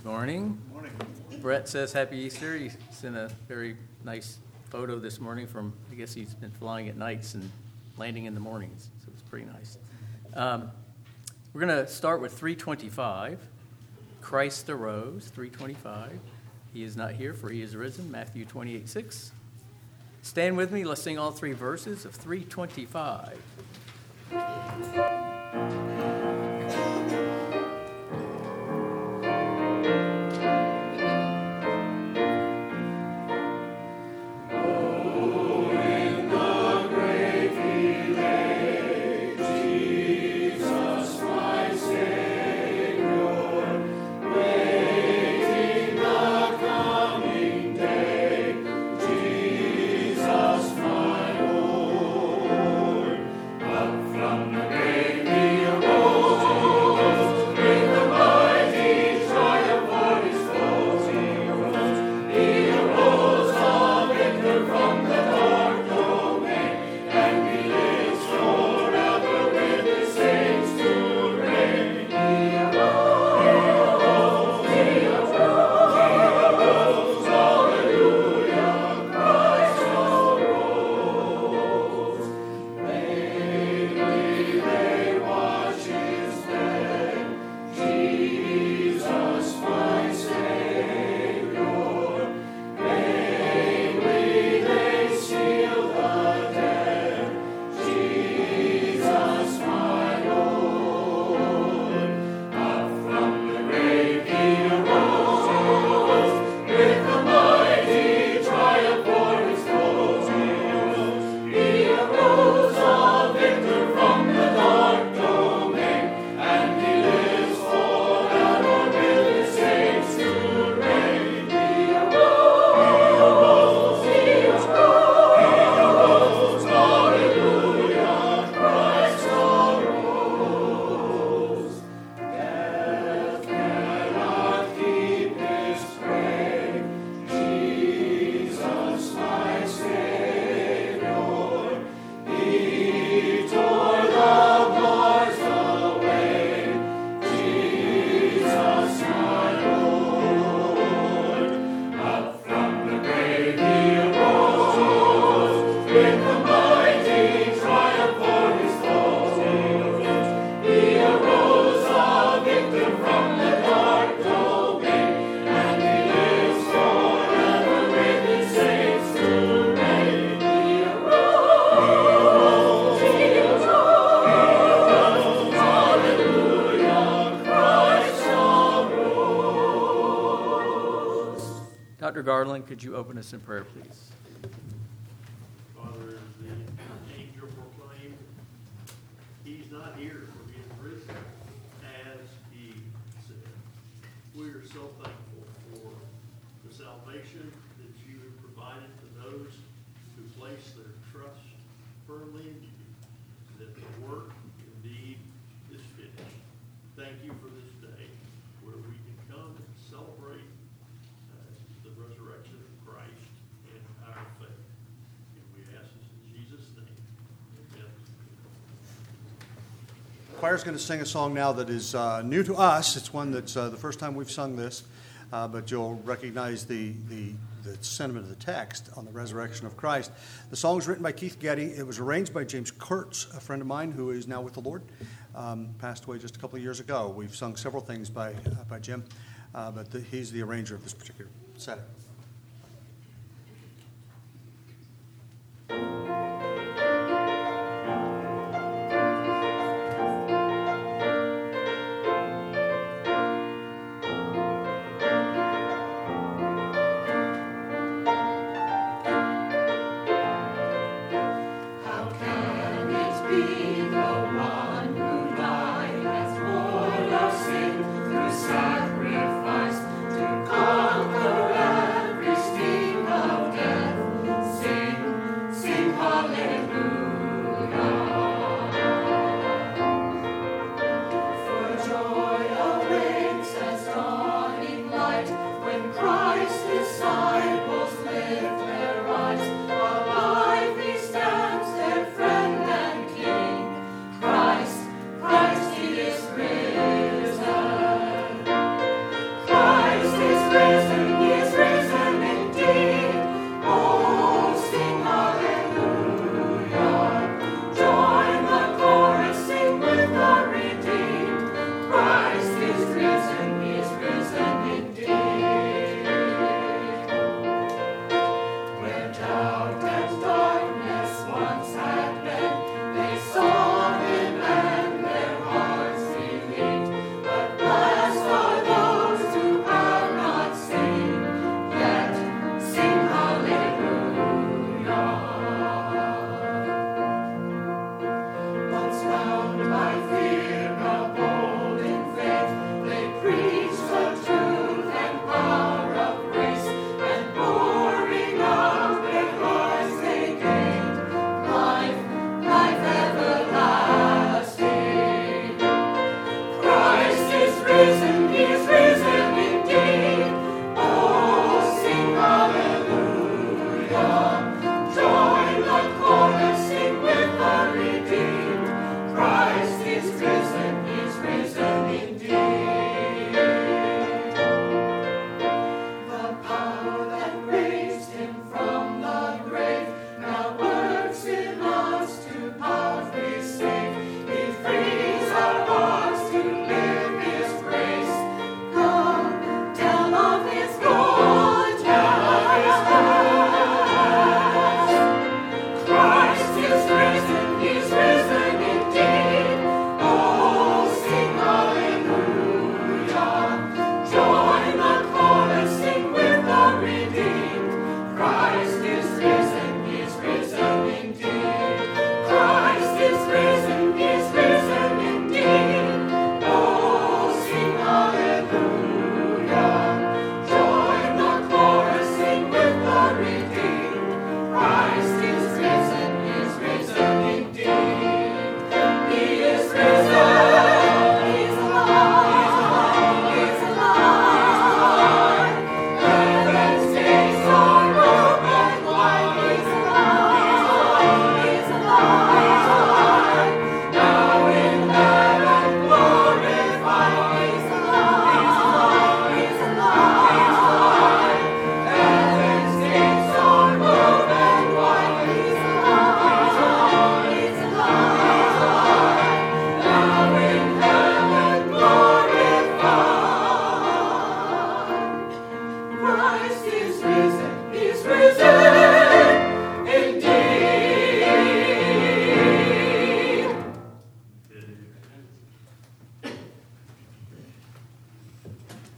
Morning. Morning. Brett says Happy Easter. He sent a very nice photo this morning from, I guess he's been flying at nights and landing in the mornings, so it's pretty nice. We're going to start with 325. Christ arose, 325. He is not here, for he is risen, Matthew 28:6. Stand with me. Let's sing all three verses of 325. Dr. Garland, could you open us in prayer, please? Father, as the angel proclaimed, he's not here, for he is risen, as he said. We are so thankful for the salvation that you have provided to those who place their trust firmly in you, that the work indeed is finished. Thank you for this day where we can come and celebrate the resurrection of Christ and our faith. And we ask this in Jesus' name. Amen. The choir's going to sing a song now that is new to us. It's one that's the first time we've sung this, but you'll recognize the sentiment of the text on the resurrection of Christ. The song was written by Keith Getty. It was arranged by James Kurtz, a friend of mine who is now with the Lord. Passed away just a couple of years ago. We've sung several things by Jim, but he's the arranger of this particular setting. Sacrifice to conquer.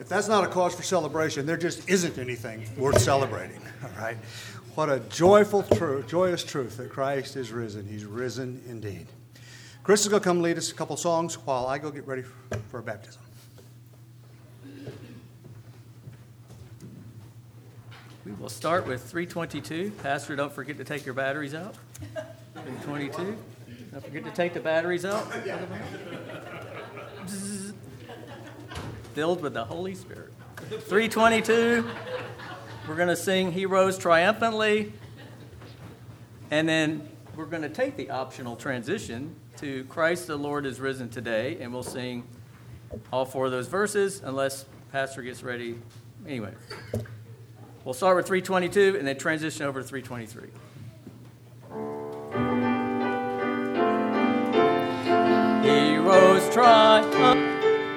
If that's not a cause for celebration, there just isn't anything worth celebrating. All right? What a joyful truth, joyous truth that Christ is risen. He's risen indeed. Chris is going to come lead us a couple songs while I go get ready for a baptism. We will start with 322. Pastor, don't forget to take your batteries out. 322. Don't forget to take the batteries out. Filled with the Holy Spirit. 322. We're going to sing He Rose Triumphantly. And then we're going to take the optional transition to Christ the Lord is risen today. And we'll sing all four of those verses unless Pastor gets ready. Anyway, we'll start with 322 and then transition over to 323. He rose triumphantly.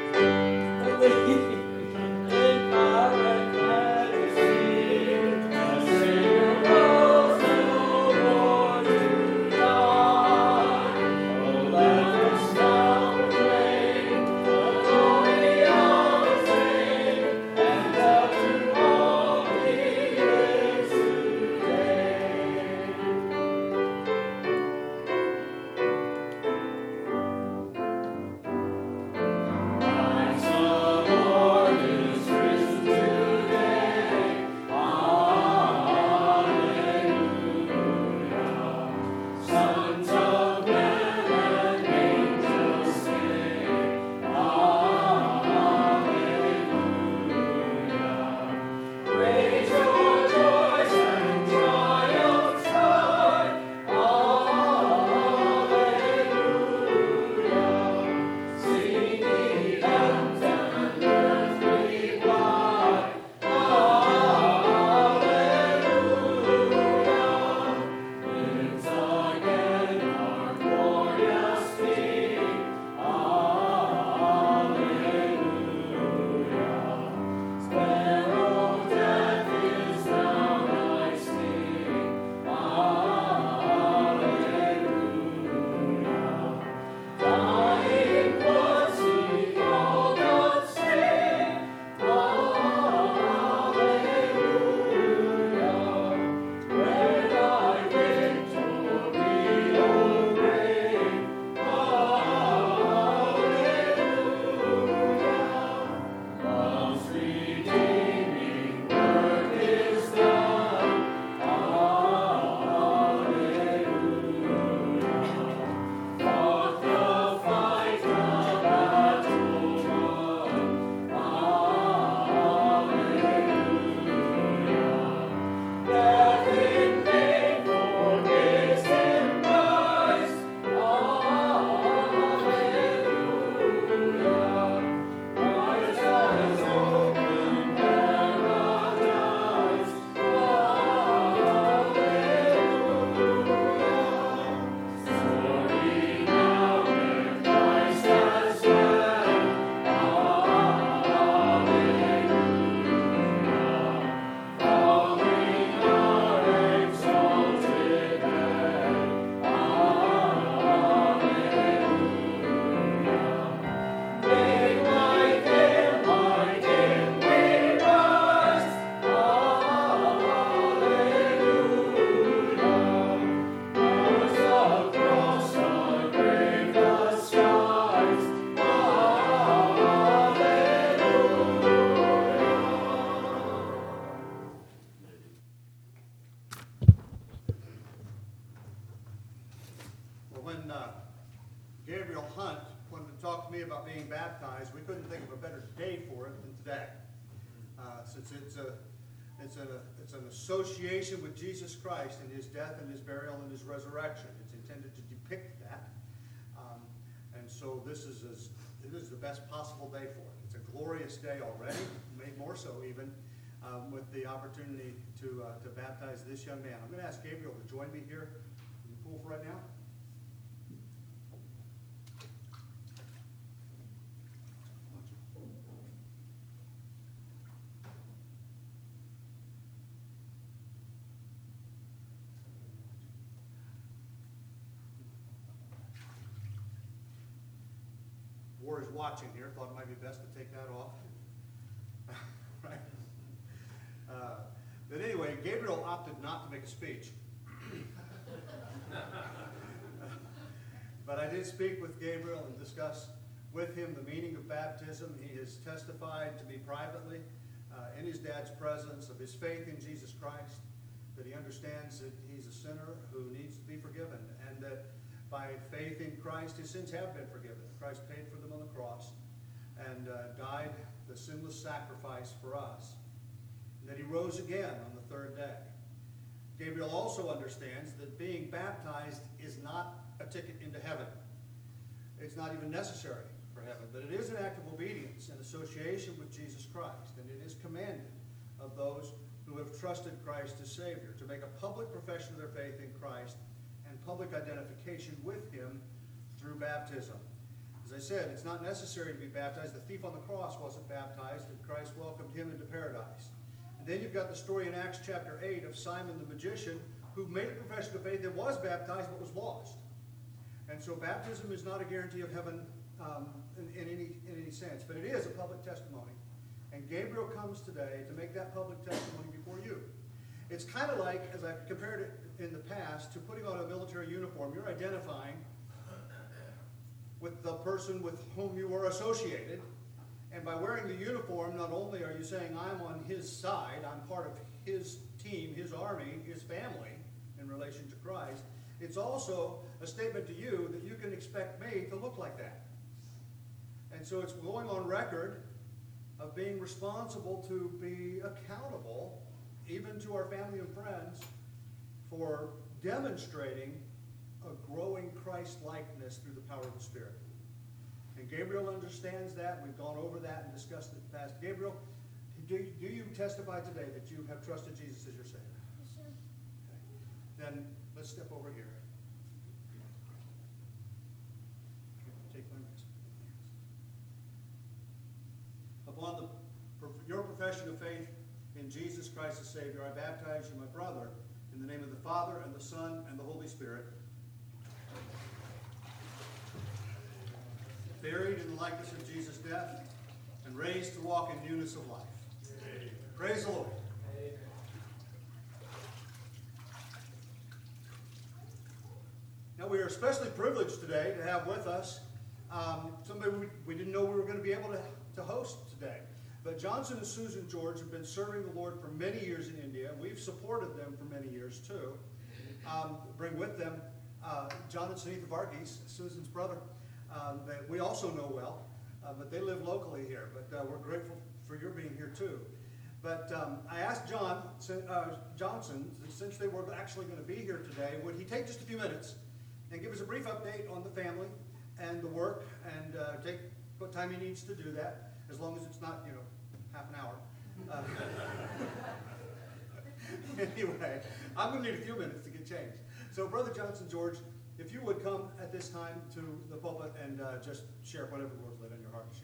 Gabriel Hunt wanted to talk to me about being baptized, we couldn't think of a better day for it than today. Since it's an association with Jesus Christ and his death and his burial and his resurrection. It's intended to depict that. And so it is the best possible day for it. It's a glorious day already, made more so even, with the opportunity to baptize this young man. I'm going to ask Gabriel to join me here in the pool for right now. Warrior's watching here. Thought it might be best to take that off. opted not to make a speech. But I did speak with Gabriel and discuss with him the meaning of baptism. He has testified to me privately in his dad's presence of his faith in Jesus Christ, that he understands that he's a sinner who needs to be forgiven, and that by faith in Christ his sins have been forgiven. Christ paid for them on the cross and died the sinless sacrifice for us, and that he rose again on the third day. Gabriel also understands that being baptized is not a ticket into heaven. It's not even necessary for heaven, but it is an act of obedience and association with Jesus Christ, and it is commanded of those who have trusted Christ as Savior to make a public profession of their faith in Christ and public identification with him through baptism. As I said, it's not necessary to be baptized. The thief on the cross wasn't baptized, and Christ welcomed him into paradise. And then you've got the story in Acts chapter 8 of Simon the magician, who made a profession of faith and was baptized but was lost. And so baptism is not a guarantee of heaven in any sense, but it is a public testimony. And Gabriel comes today to make that public testimony before you. It's kind of like, as I've compared it in the past, to putting on a military uniform. You're identifying with the person with whom you are associated. And by wearing the uniform, not only are you saying, I'm on his side, I'm part of his team, his army, his family in relation to Christ, it's also a statement to you that you can expect me to look like that. And so it's going on record of being responsible to be accountable, even to our family and friends, for demonstrating a growing Christ-likeness through the power of the Spirit. And Gabriel understands that. We've gone over that and discussed it in the past. Gabriel, do you testify today that you have trusted Jesus as your Savior? Yes, sir. Okay. Then let's step over here. Take my wrist. Upon your profession of faith in Jesus Christ as Savior, I baptize you, my brother, in the name of the Father, and the Son, and the Holy Spirit. Buried in the likeness of Jesus' death, and raised to walk in newness of life. Amen. Praise the Lord. Amen. Now we are especially privileged today to have with us somebody we didn't know we were going to be able to host today. But Johnson and Susan George have been serving the Lord for many years in India. We've supported them for many years too. Bring with them John and Sunitha Varghese, Susan's brother, that we also know well, but they live locally here. But we're grateful for your being here too. But I asked Johnson, since they were actually going to be here today, would he take just a few minutes and give us a brief update on the family and the work, and take what time he needs to do that, as long as it's not, half an hour. Anyway, I'm going to need a few minutes to get changed. So, Brother Johnson George, if you would come at this time to the pulpit and just share whatever the Lord's laid on your heart to share.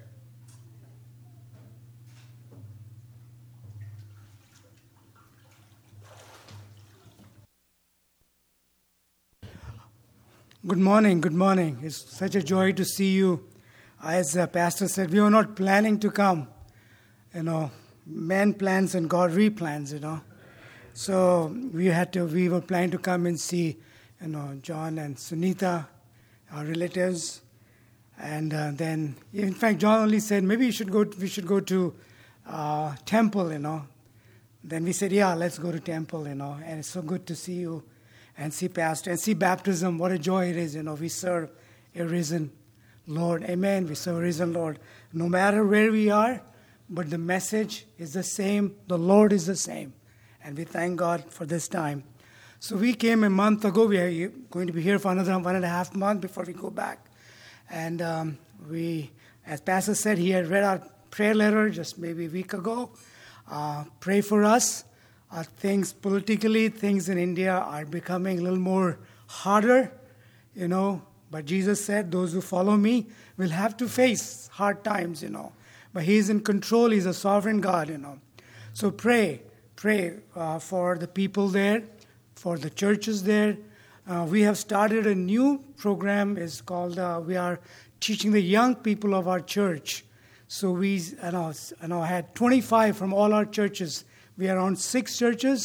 Good morning, good morning. It's such a joy to see you. As the pastor said, we were not planning to come. Man plans and God replans, So we were planning to come and see, John and Sunitha, our relatives. And then, in fact, John only said, maybe we should go to temple, Then we said, yeah, let's go to temple, And it's so good to see you and see pastor and see baptism. What a joy it is, We serve a risen Lord. Amen. We serve a risen Lord. No matter where we are, but the message is the same. The Lord is the same. And we thank God for this time. So we came a month ago. We are going to be here for another 1.5 months before we go back. And as Pastor said, he had read our prayer letter just maybe a week ago. Pray for us. Things politically, things in India are becoming a little more harder, But Jesus said, those who follow me will have to face hard times, But he is in control. He's a sovereign God, So pray for the people there, for the churches there. We have started a new program. It's called, we are teaching the young people of our church. So I had 25 from all our churches. We are on 6 churches.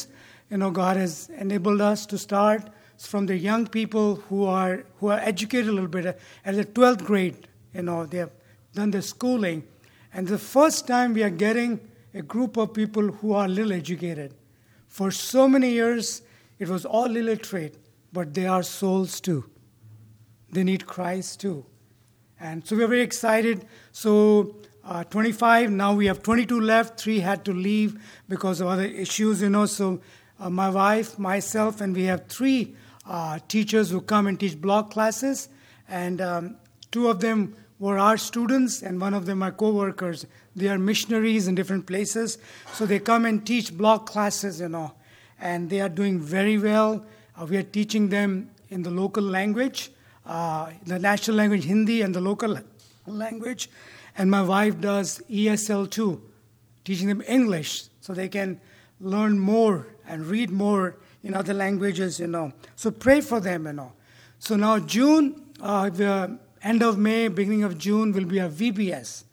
God has enabled us to start from the young people who are educated a little bit at the 12th grade. They have done their schooling. And the first time we are getting a group of people who are little educated. For so many years, it was all illiterate, but they are souls too. They need Christ too. And so we are very excited. So 25, now we have 22 left. 3 had to leave because of other issues, So my wife, myself, and we have 3 teachers who come and teach block classes. And 2 of them were our students, and 1 of them are co-workers. They are missionaries in different places. So they come and teach block classes, And they are doing very well. We are teaching them in the local language, the national language, Hindi, and the local language. And my wife does ESL too, teaching them English so they can learn more and read more in other languages, So pray for them, So now June, the end of May, beginning of June will be a VBS.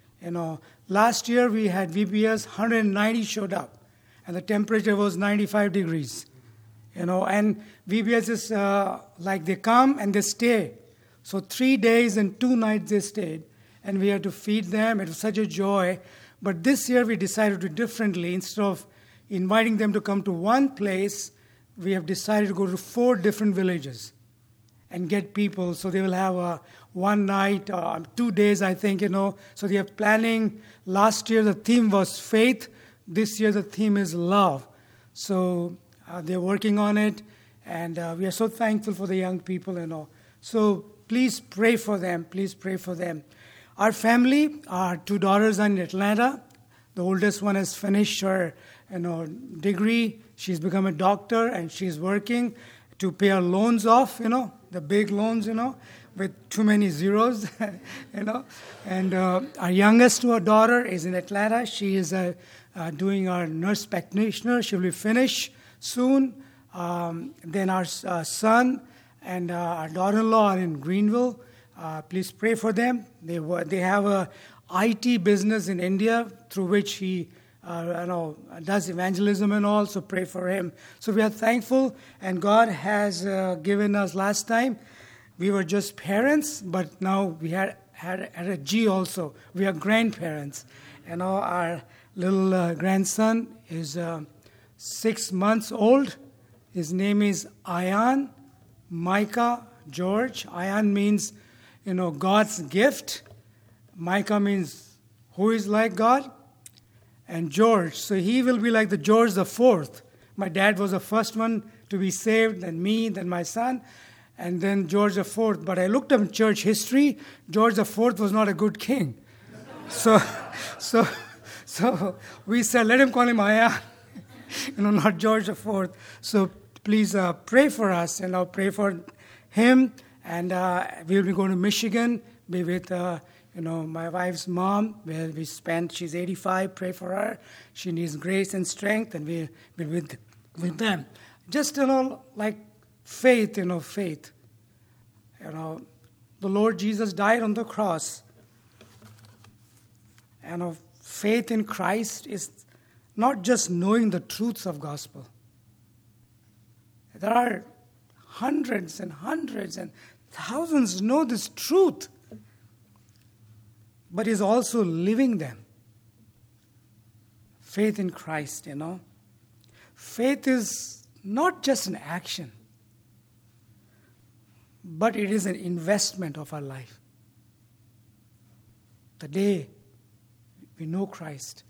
Last year we had VBS, 190 showed up, and the temperature was 95 degrees. And VBS is like they come and they stay. So 3 days and 2 nights they stayed, and we had to feed them. It was such a joy. But this year we decided to do differently. Instead of inviting them to come to one place, we have decided to go to 4 different villages and get people. So they will have one night, 2 days, I think, So they are planning. Last year the theme was faith. This year the theme is love. So they're working on it, and we are so thankful for the young people, So please pray for them. Please pray for them. Our family, our 2 daughters are in Atlanta. The oldest one has finished her degree. She's become a doctor, and she's working to pay her loans off, the big loans, with too many zeros, And our youngest daughter is in Atlanta. She is doing our nurse practitioner. She will be finished soon. Then our son and our daughter-in-law are in Greenville. Please pray for them. They have a IT business in India through which he does evangelism and all, so pray for him. So we are thankful, and God has given us last time. We were just parents, but now we had a G also. We are grandparents. Our little grandson is 6 months old. His name is Ayan Micah George. Ayan means, God's gift. Micah means who is like God. And George, so he will be like the George the Fourth. My dad was the first one to be saved, then me, then my son, and then George the Fourth. But I looked up in church history. George the Fourth was not a good king. So we said, let him call him Ayan, not George the Fourth. So please pray for us, pray for him. And we will be going to Michigan, be with my wife's mom, where we spent, she's 85, pray for her. She needs grace and strength, and we'll be with them. Just, like faith, faith. The Lord Jesus died on the cross. Faith in Christ is not just knowing the truths of gospel. There are hundreds and hundreds and thousands know this truth, but is also living them. Faith in Christ, Faith is not just an action, but it is an investment of our life. The day we know Christ,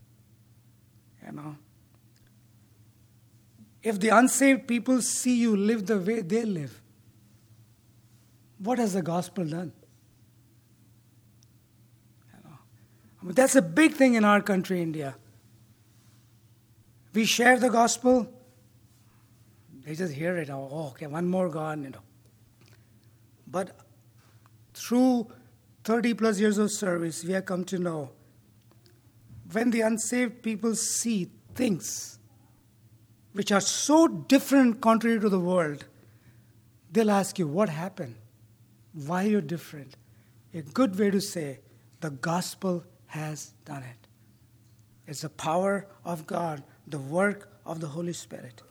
If the unsaved people see you live the way they live, what has the gospel done? That's a big thing in our country, India. We share the gospel, they just hear it. Oh, okay, one more God, But through 30 plus years of service, we have come to know when the unsaved people see things which are so different, contrary to the world, they'll ask you, what happened? Why you're different? A good way to say, the gospel has done it. It's the power of God, the work of the Holy Spirit.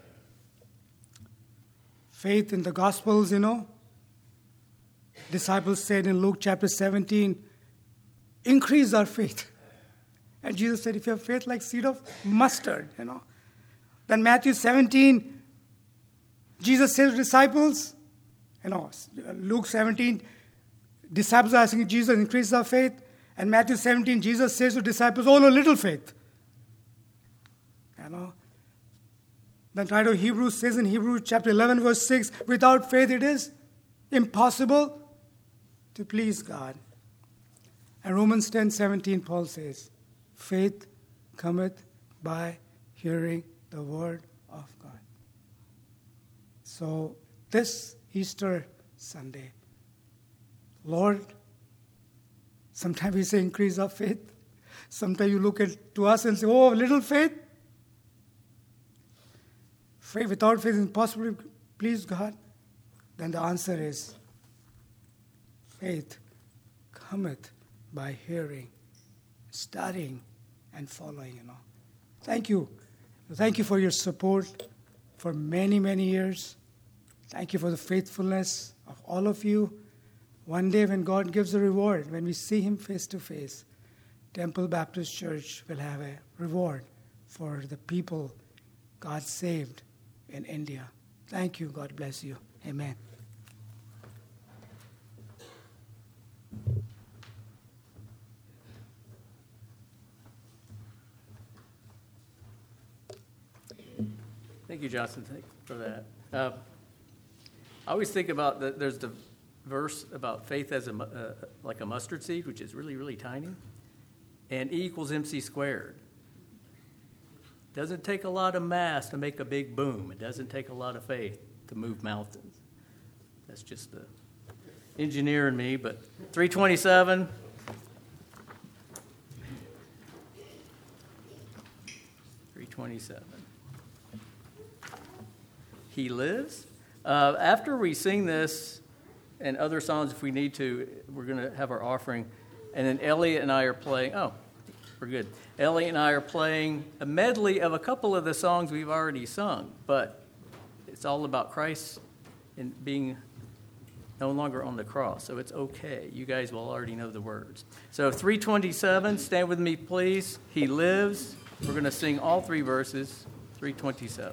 Faith in the Gospels, disciples said in Luke chapter 17, increase our faith. And Jesus said, if you have faith like seed of mustard, Then Matthew 17, Jesus says to disciples, Luke 17, disciples are asking Jesus, increase our faith. And Matthew 17, Jesus says to disciples, oh, no, little faith. Then writer of Hebrews says in Hebrews chapter 11, verse 6, without faith it is impossible to please God. And Romans 10:17, Paul says, faith cometh by hearing the word of God. So this Easter Sunday, Lord, sometimes we say increase our faith. Sometimes you look to us and say, oh, little faith. Faith without faith is impossible to please God. Then the answer is faith cometh by hearing, studying, and following. Thank you. Thank you for your support for many, many years. Thank you for the faithfulness of all of you. One day when God gives a reward, when we see Him face to face, Temple Baptist Church will have a reward for the people God saved in India. Thank you. God bless you. Amen. Thank you, Johnson, for that. I always think about there's the verse about faith as like a mustard seed, which is really, really tiny, and E equals MC squared. Doesn't take a lot of mass to make a big boom. It doesn't take a lot of faith to move mountains. That's just the engineer in me, but 327. He lives. After we sing this and other songs, if we need to, we're going to have our offering. And then Elliot and I are playing. Oh, we're good. Elliot and I are playing a medley of a couple of the songs we've already sung. But it's all about Christ and being no longer on the cross. So it's okay. You guys will already know the words. So 327, stand with me, please. He lives. We're going to sing all three verses. 327.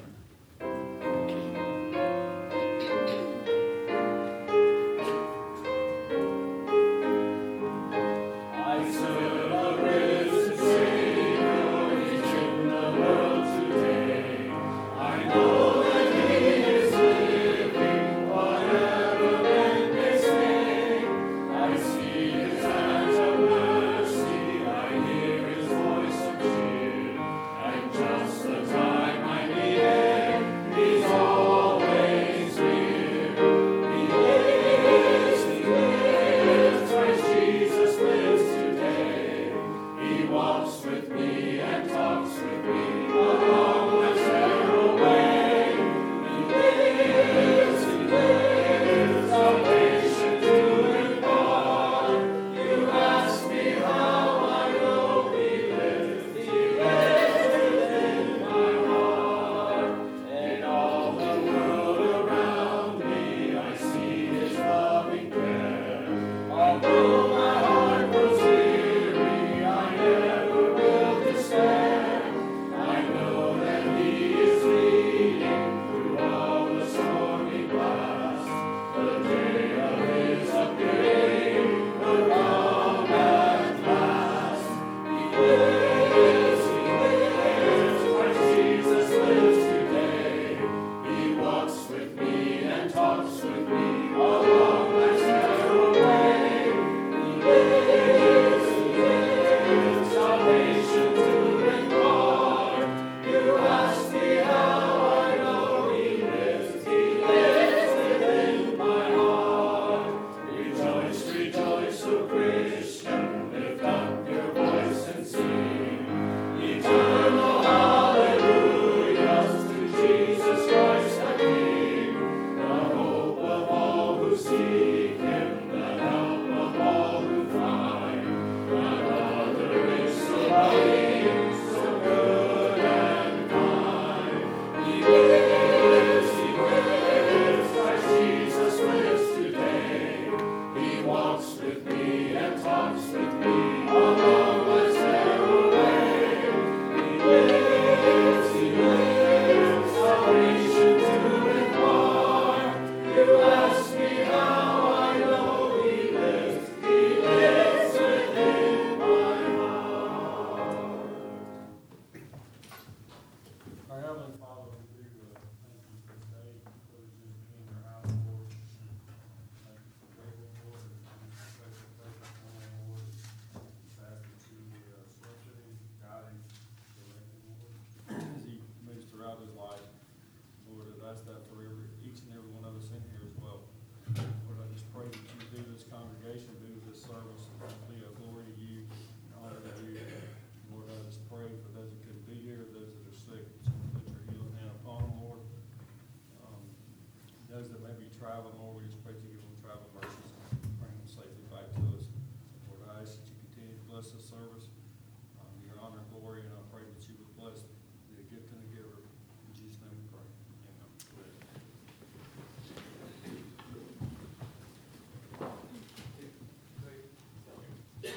Although my heart was weary, I never will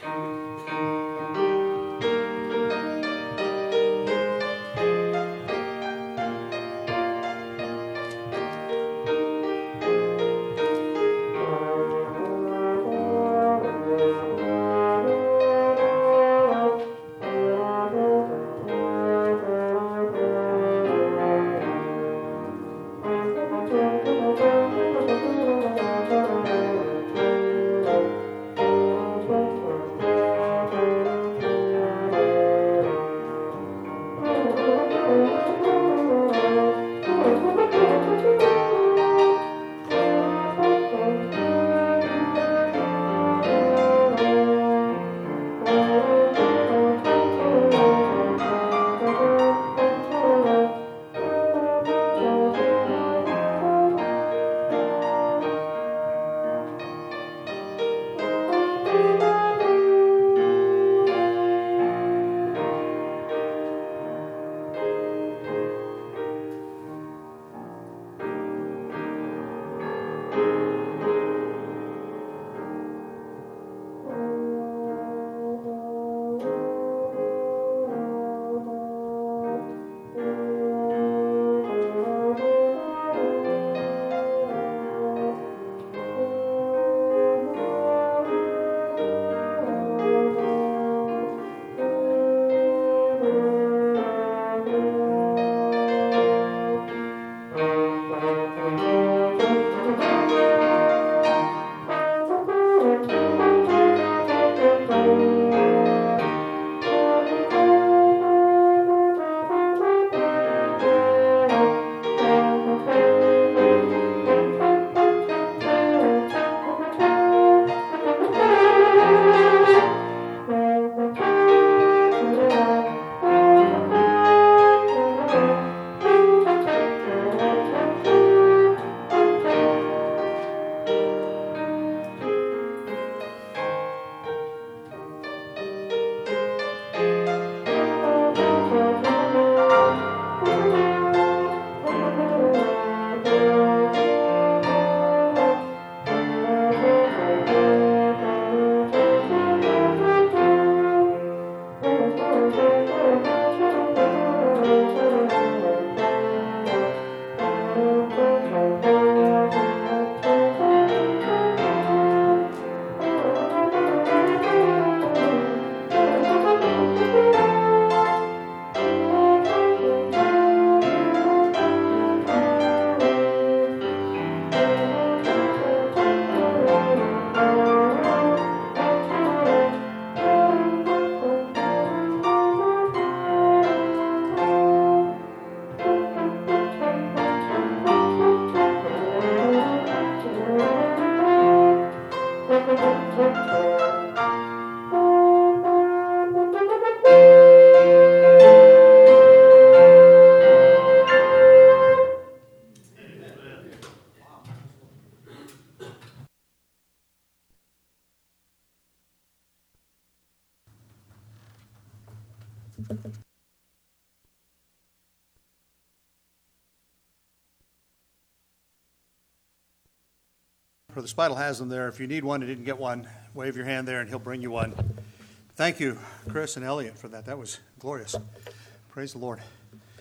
Brother Spidel has them there. If you need one and didn't get one, wave your hand there and he'll bring you one. Thank you, Chris and Elliot, for that. That was glorious. Praise the Lord.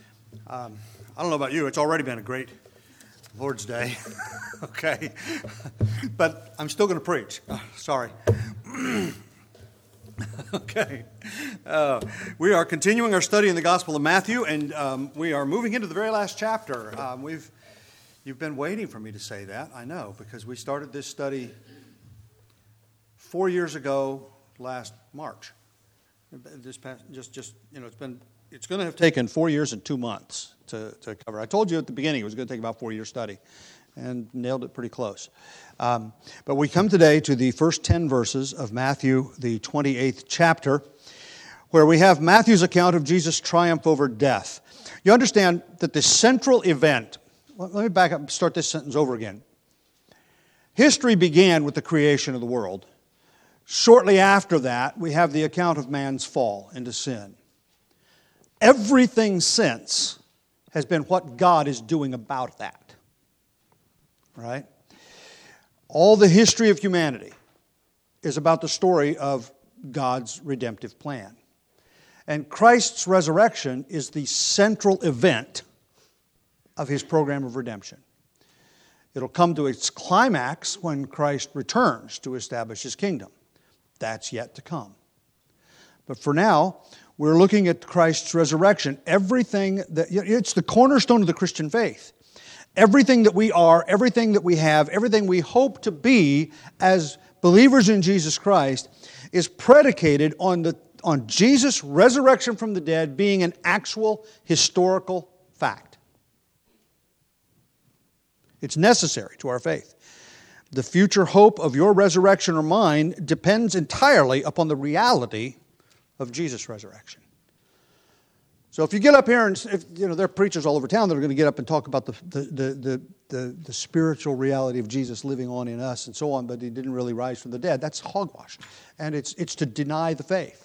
I don't know about you. It's already been a great Lord's Day. Okay. But I'm still going to preach. Sorry. Okay. We are continuing our study in the Gospel of Matthew, and we are moving into the very last chapter. You've been waiting for me to say that, I know, because we started this study 4 years ago last March. This past, it's going to have taken 4 years and 2 months to cover. I told you at the beginning it was going to take about 4 years study, and nailed it pretty close. But we come today to the first 10 verses of Matthew, the 28th chapter, where we have Matthew's account of Jesus' triumph over death. You understand that the central event, let me back up and start this sentence over again. History began with the creation of the world. Shortly after that, we have the account of man's fall into sin. Everything since has been what God is doing about that. Right? All the history of humanity is about the story of God's redemptive plan. And Christ's resurrection is the central event of His program of redemption. It'll come to its climax when Christ returns to establish His kingdom. That's yet to come. But for now, we're looking at Christ's resurrection. Everything that, it's the cornerstone of the Christian faith. Everything that we are, everything that we have, everything we hope to be as believers in Jesus Christ is predicated on Jesus' resurrection from the dead being an actual historical fact. It's necessary to our faith. The future hope of your resurrection or mine depends entirely upon the reality of Jesus' resurrection. So if you get up here and there are preachers all over town that are going to get up and talk about the spiritual reality of Jesus living on in us and so on, but He didn't really rise from the dead, that's hogwash. And it's to deny the faith.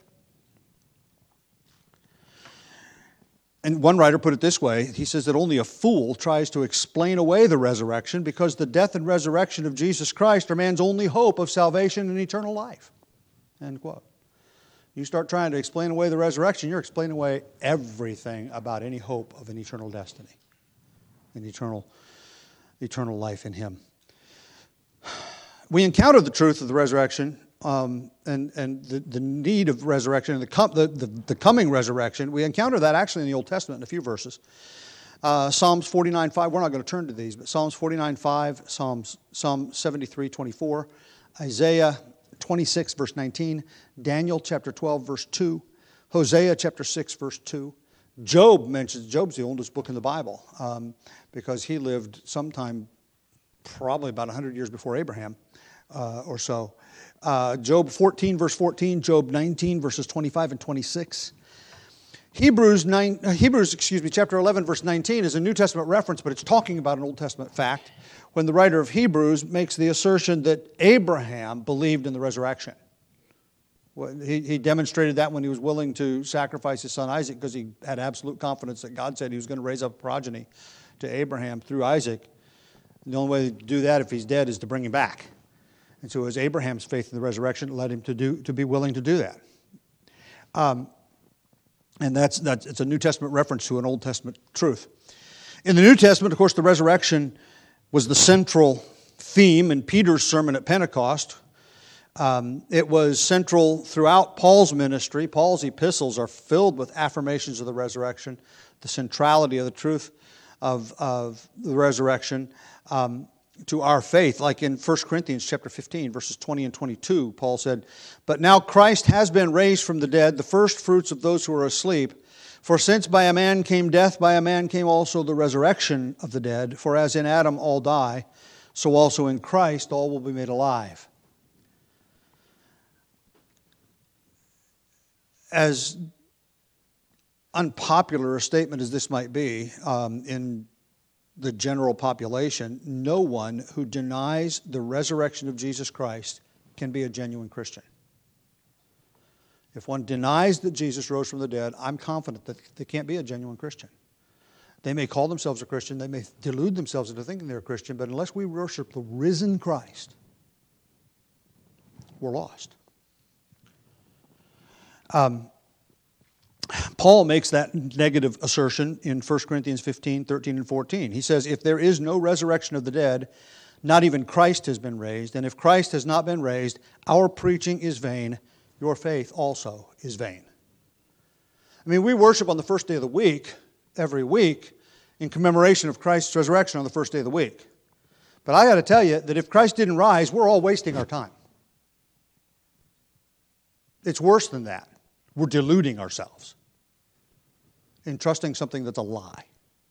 And one writer put it this way. He says that only a fool tries to explain away the resurrection because the death and resurrection of Jesus Christ are man's only hope of salvation and eternal life. End quote. You start trying to explain away the resurrection, you're explaining away everything about any hope of an eternal destiny, an eternal life in Him. We encounter the truth of the resurrection and the need of resurrection and the coming resurrection. We encounter that actually in the Old Testament in a few verses. Psalms 49:5. We're not going to turn to these, but Psalms 49:5, Psalm 73:24, Isaiah 26, verse 19, Daniel chapter 12, verse 2, Hosea chapter 6, verse 2. Job's the oldest book in the Bible because he lived sometime probably about 100 years before Abraham or so. Job 14, verse 14, Job 19, verses 25 and 26. Hebrews chapter 11, verse 19 is a New Testament reference, but it's talking about an Old Testament fact when the writer of Hebrews makes the assertion that Abraham believed in the resurrection. He demonstrated that when he was willing to sacrifice his son Isaac because he had absolute confidence that God said He was going to raise up a progeny to Abraham through Isaac. And the only way to do that if he's dead is to bring him back. And so it was Abraham's faith in the resurrection that led him to be willing to do that. And it's a New Testament reference to an Old Testament truth. In the New Testament, of course, the resurrection was the central theme in Peter's sermon at Pentecost. It was central throughout Paul's ministry. Paul's epistles are filled with affirmations of the resurrection, the centrality of the truth of the resurrection to our faith. Like in 1 Corinthians chapter 15, verses 20 and 22, Paul said, "But now Christ has been raised from the dead, the first fruits of those who are asleep. For since by a man came death, by a man came also the resurrection of the dead. For as in Adam all die, so also in Christ all will be made alive." As unpopular a statement as this might be in the general population, no one who denies the resurrection of Jesus Christ can be a genuine Christian. If one denies that Jesus rose from the dead, I'm confident that they can't be a genuine Christian. They may call themselves a Christian, they may delude themselves into thinking they're a Christian, but unless we worship the risen Christ, we're lost. Paul makes that negative assertion in 1 Corinthians 15, 13, and 14. He says, "If there is no resurrection of the dead, not even Christ has been raised. And if Christ has not been raised, our preaching is vain. Your faith also is vain." I mean, we worship on the first day of the week, every week, in commemoration of Christ's resurrection on the first day of the week. But I got to tell you that if Christ didn't rise, we're all wasting our time. It's worse than that. We're deluding ourselves in trusting something that's a lie.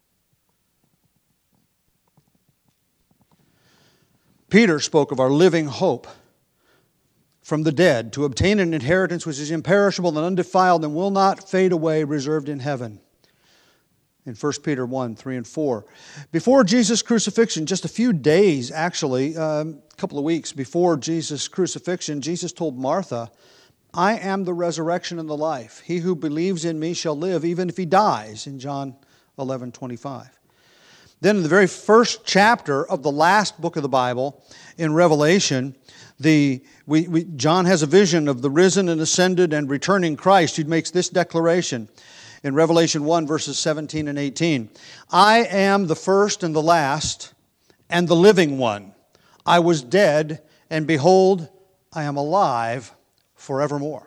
Peter spoke of our living hope from the dead to obtain an inheritance which is imperishable and undefiled and will not fade away, reserved in heaven. In 1 Peter 1, 3 and 4. Before Jesus' crucifixion, just a few days actually, a couple of weeks before Jesus' crucifixion, Jesus told Martha, "I am the resurrection and the life. He who believes in me shall live even if he dies," in John 11:25. Then in the very first chapter of the last book of the Bible, in Revelation, John has a vision of the risen and ascended and returning Christ, who makes this declaration in Revelation 1, verses 17 and 18. I am the first and the last and the living one. I was dead, and behold, I am alive forevermore.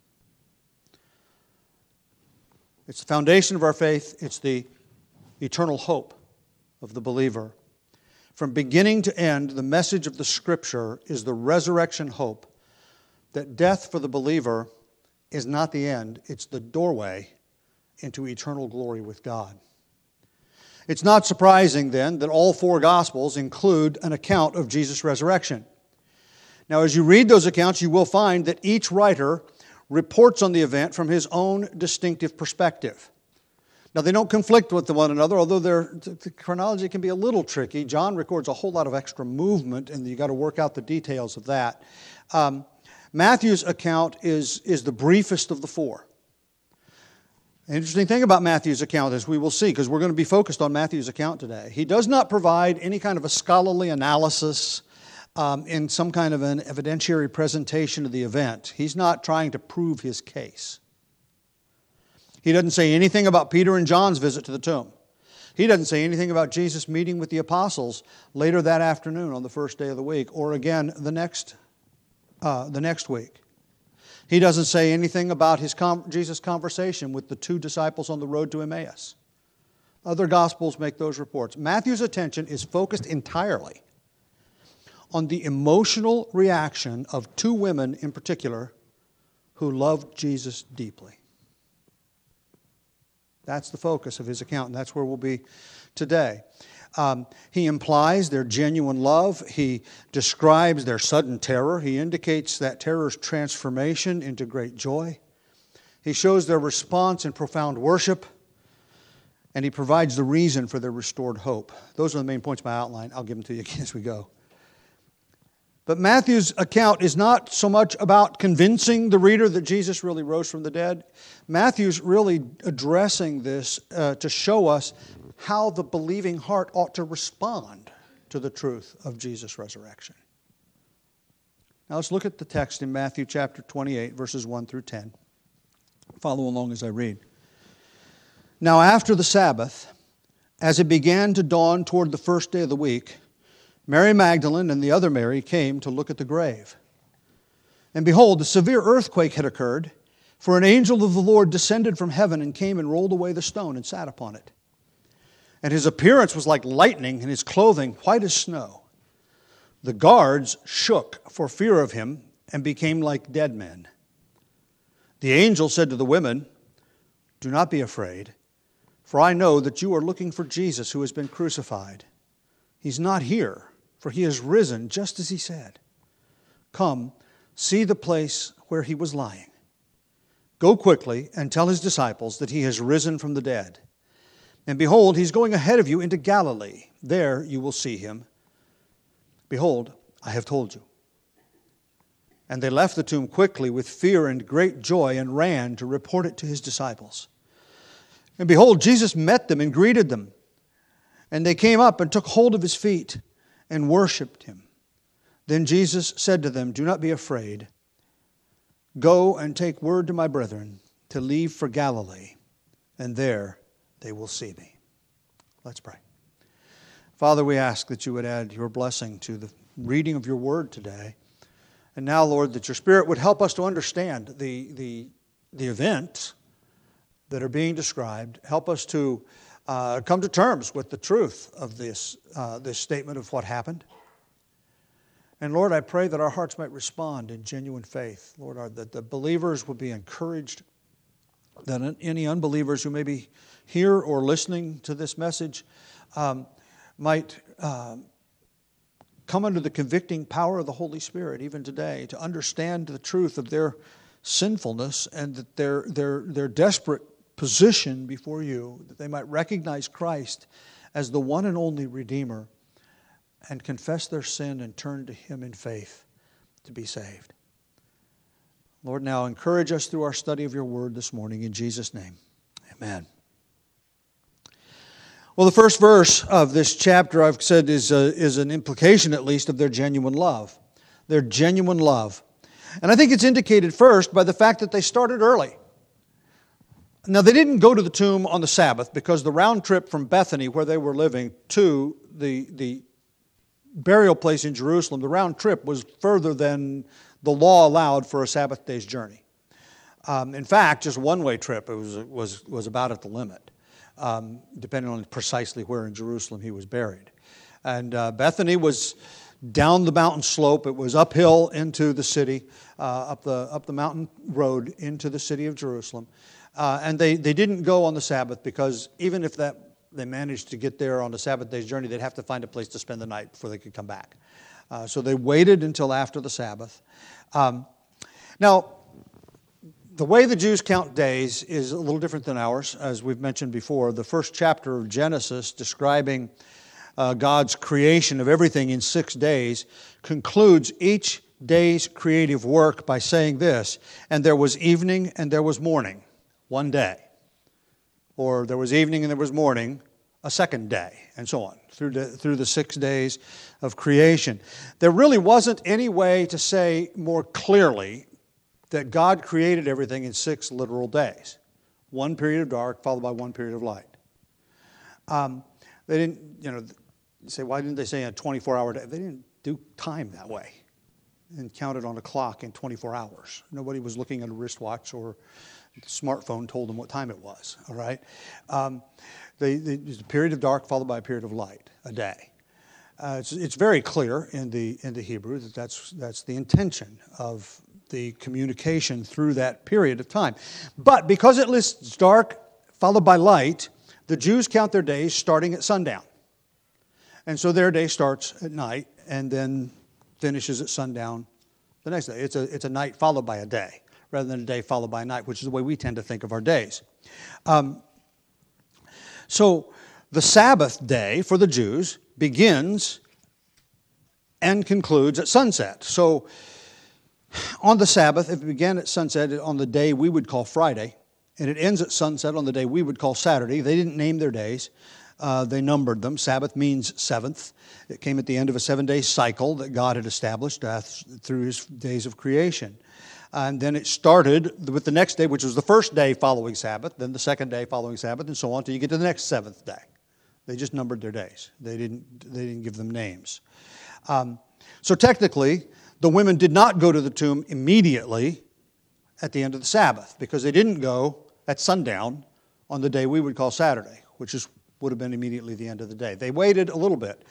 It's the foundation of our faith. It's the eternal hope of the believer. From beginning to end, the message of the Scripture is the resurrection hope that death for the believer is not the end, it's the doorway into eternal glory with God. It's not surprising, then, that all four Gospels include an account of Jesus' resurrection. Now, as you read those accounts, you will find that each writer reports on the event from his own distinctive perspective. Now, they don't conflict with one another, although the chronology can be a little tricky. John records a whole lot of extra movement, and you've got to work out the details of that. Matthew's account is the briefest of the four. The interesting thing about Matthew's account, as we will see, because we're going to be focused on Matthew's account today, he does not provide any kind of a scholarly analysis in some kind of an evidentiary presentation of the event. He's not trying to prove his case. He doesn't say anything about Peter and John's visit to the tomb. He doesn't say anything about Jesus meeting with the apostles later that afternoon on the first day of the week, or again the next week. He doesn't say anything about Jesus' conversation with the two disciples on the road to Emmaus. Other Gospels make those reports. Matthew's attention is focused entirely on the emotional reaction of two women in particular who loved Jesus deeply. That's the focus of his account, and that's where we'll be today. He implies their genuine love. He describes their sudden terror. He indicates that terror's transformation into great joy. He shows their response in profound worship, and he provides the reason for their restored hope. Those are the main points of my outline. I'll give them to you again as we go. But Matthew's account is not so much about convincing the reader that Jesus really rose from the dead. Matthew's really addressing this to show us how the believing heart ought to respond to the truth of Jesus' resurrection. Now let's look at the text in Matthew chapter 28, verses 1 through 10. Follow along as I read. Now after the Sabbath, as it began to dawn toward the first day of the week, Mary Magdalene and the other Mary came to look at the grave. And behold, a severe earthquake had occurred, for an angel of the Lord descended from heaven and came and rolled away the stone and sat upon it. And his appearance was like lightning, and his clothing white as snow. The guards shook for fear of him and became like dead men. The angel said to the women, "Do not be afraid, for I know that you are looking for Jesus who has been crucified. He's not here, for he has risen just as he said. Come, see the place where he was lying. Go quickly and tell his disciples that he has risen from the dead. And behold, he's going ahead of you into Galilee. There you will see him. Behold, I have told you." And they left the tomb quickly with fear and great joy and ran to report it to his disciples. And behold, Jesus met them and greeted them. And they came up and took hold of his feet and worshipped him. Then Jesus said to them, "Do not be afraid. Go and take word to my brethren to leave for Galilee, and there they will see me." Let's pray. Father, we ask that you would add your blessing to the reading of your word today. And now, Lord, that your Spirit would help us to understand the events that are being described. Help us to come to terms with the truth of this statement of what happened. And Lord, I pray that our hearts might respond in genuine faith. Lord, that the believers will be encouraged, that any unbelievers who may be here or listening to this message might come under the convicting power of the Holy Spirit even today to understand the truth of their sinfulness and that their desperate position before you, that they might recognize Christ as the one and only Redeemer and confess their sin and turn to him in faith to be saved. Lord, now encourage us through our study of your word this morning in Jesus' name. Amen. Well, the first verse of this chapter, I've said, is an implication, at least, of their genuine love. Their genuine love. And I think it's indicated first by the fact that they started early. Now, they didn't go to the tomb on the Sabbath because the round trip from Bethany, where they were living, to the burial place in Jerusalem, the round trip was further than the law allowed for a Sabbath day's journey. In fact, just a one-way trip, it was about at the limit. Depending on precisely where in Jerusalem he was buried. And Bethany was down the mountain slope. It was uphill into the city, up the mountain road into the city of Jerusalem. And they didn't go on the Sabbath because even if they managed to get there on a Sabbath day's journey, they'd have to find a place to spend the night before they could come back. So they waited until after the Sabbath. Now, the way the Jews count days is a little different than ours, as we've mentioned before. The first chapter of Genesis, describing God's creation of everything in 6 days, concludes each day's creative work by saying this, and there was evening and there was morning, one day. Or there was evening and there was morning, a second day, and so on, through the 6 days of creation. There really wasn't any way to say more clearly that God created everything in 6 literal days. One period of dark followed by one period of light. They didn't, say, why didn't they say a 24-hour day? They didn't do time that way and count it on a clock in 24 hours. Nobody was looking at a wristwatch or the smartphone told them what time it was, all right? There's a period of dark followed by a period of light, a day. It's very clear in the Hebrew that that's the intention of the communication through that period of time. But because it lists dark followed by light, the Jews count their days starting at sundown. And so their day starts at night and then finishes at sundown the next day. It's a night followed by a day rather than a day followed by a night, which is the way we tend to think of our days. So the Sabbath day for the Jews begins and concludes at sunset. So on the Sabbath, if it began at sunset on the day we would call Friday, and it ends at sunset on the day we would call Saturday, they didn't name their days. They numbered them. Sabbath means seventh. It came at the end of a 7-day cycle that God had established through His days of creation. And then it started with the next day, which was the first day following Sabbath, then the second day following Sabbath, and so on until you get to the next 7th day. They just numbered their days. They didn't give them names. So technically, the women did not go to the tomb immediately at the end of the Sabbath because they didn't go at sundown on the day we would call Saturday, which would have been immediately the end of the day. They waited a little bit.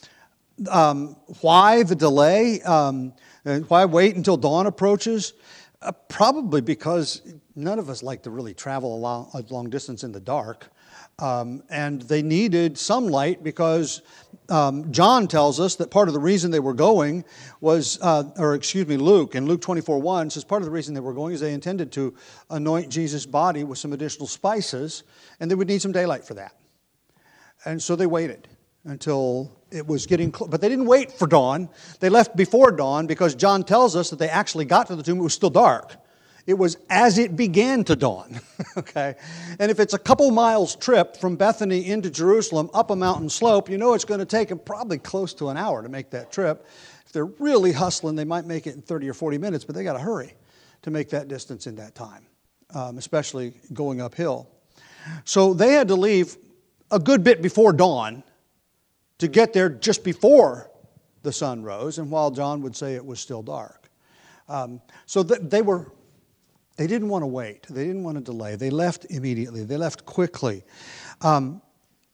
Why the delay? Why wait until dawn approaches? Probably because none of us like to really travel a long distance in the dark. And they needed some light because John tells us that part of the reason they were going was, Luke, in Luke 24:1 says part of the reason they were going is they intended to anoint Jesus' body with some additional spices, and they would need some daylight for that. And so they waited until it was getting close. But they didn't wait for dawn. They left before dawn because John tells us that they actually got to the tomb. It was still dark. It was as it began to dawn, okay? And if it's a couple miles trip from Bethany into Jerusalem up a mountain slope, you know it's going to take them probably close to an hour to make that trip. If they're really hustling, they might make it in 30 or 40 minutes, but they got to hurry to make that distance in that time, especially going uphill. So they had to leave a good bit before dawn to get there just before the sun rose, and while John would say it was still dark. So they didn't want to wait. They didn't want to delay. They left immediately. They left quickly. Now,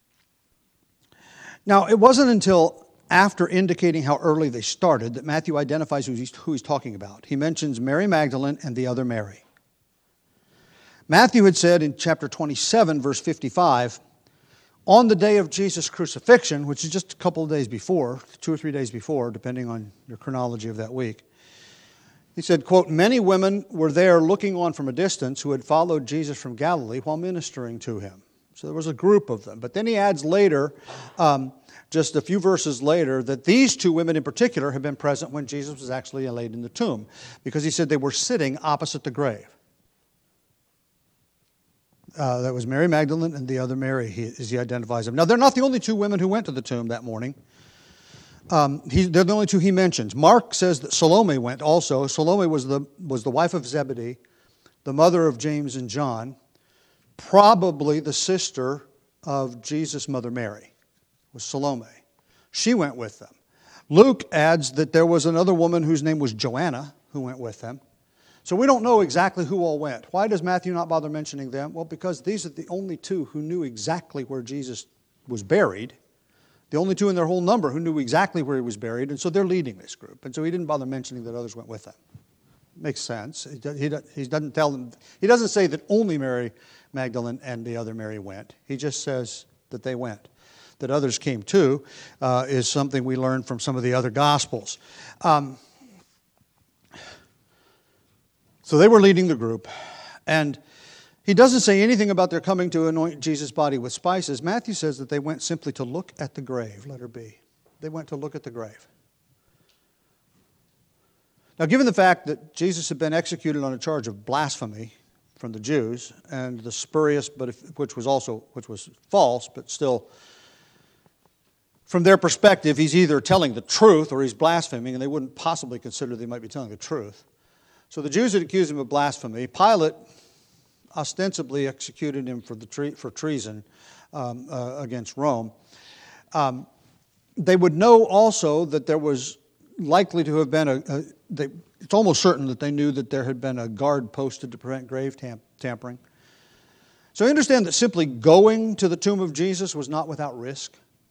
it wasn't until after indicating how early they started that Matthew identifies who he's talking about. He mentions Mary Magdalene and the other Mary. Matthew had said in chapter 27, verse 55, on the day of Jesus' crucifixion, which is just a couple of days before, 2 or 3 days before, depending on your chronology of that week, he said, quote, many women were there looking on from a distance who had followed Jesus from Galilee while ministering to him. So there was a group of them. But then he adds later, just a few verses later, that these 2 women in particular had been present when Jesus was actually laid in the tomb, because he said they were sitting opposite the grave. That was Mary Magdalene and the other Mary, as he identifies them. Now, they're not the only two women who went to the tomb that morning. They're the only two he mentions. Mark says that Salome went also. Salome was the wife of Zebedee, the mother of James and John, probably the sister of Jesus' mother Mary, was Salome. She went with them. Luke adds that there was another woman whose name was Joanna who went with them. So we don't know exactly who all went. Why does Matthew not bother mentioning them? Well, because these are the only two who knew exactly where Jesus was buried. The only two in their whole number who knew exactly where he was buried, and so they're leading this group. And so he didn't bother mentioning that others went with them. Makes sense. He doesn't tell them. He doesn't say that only Mary Magdalene and the other Mary went. He just says that they went. That others came too is something we learn from some of the other Gospels. So they were leading the group, and he doesn't say anything about their coming to anoint Jesus' body with spices. Matthew says that they went simply to look at the grave, letter B. They went to look at the grave. Now, given the fact that Jesus had been executed on a charge of blasphemy from the Jews, and the spurious, which was false, but still, from their perspective, he's either telling the truth or he's blaspheming, and they wouldn't possibly consider they might be telling the truth. So the Jews had accused him of blasphemy. Pilate ostensibly executed him for treason against Rome. They would know also that there was likely to have been it's almost certain that they knew that there had been a guard posted to prevent grave tampering. So I understand that simply going to the tomb of Jesus was not without risk.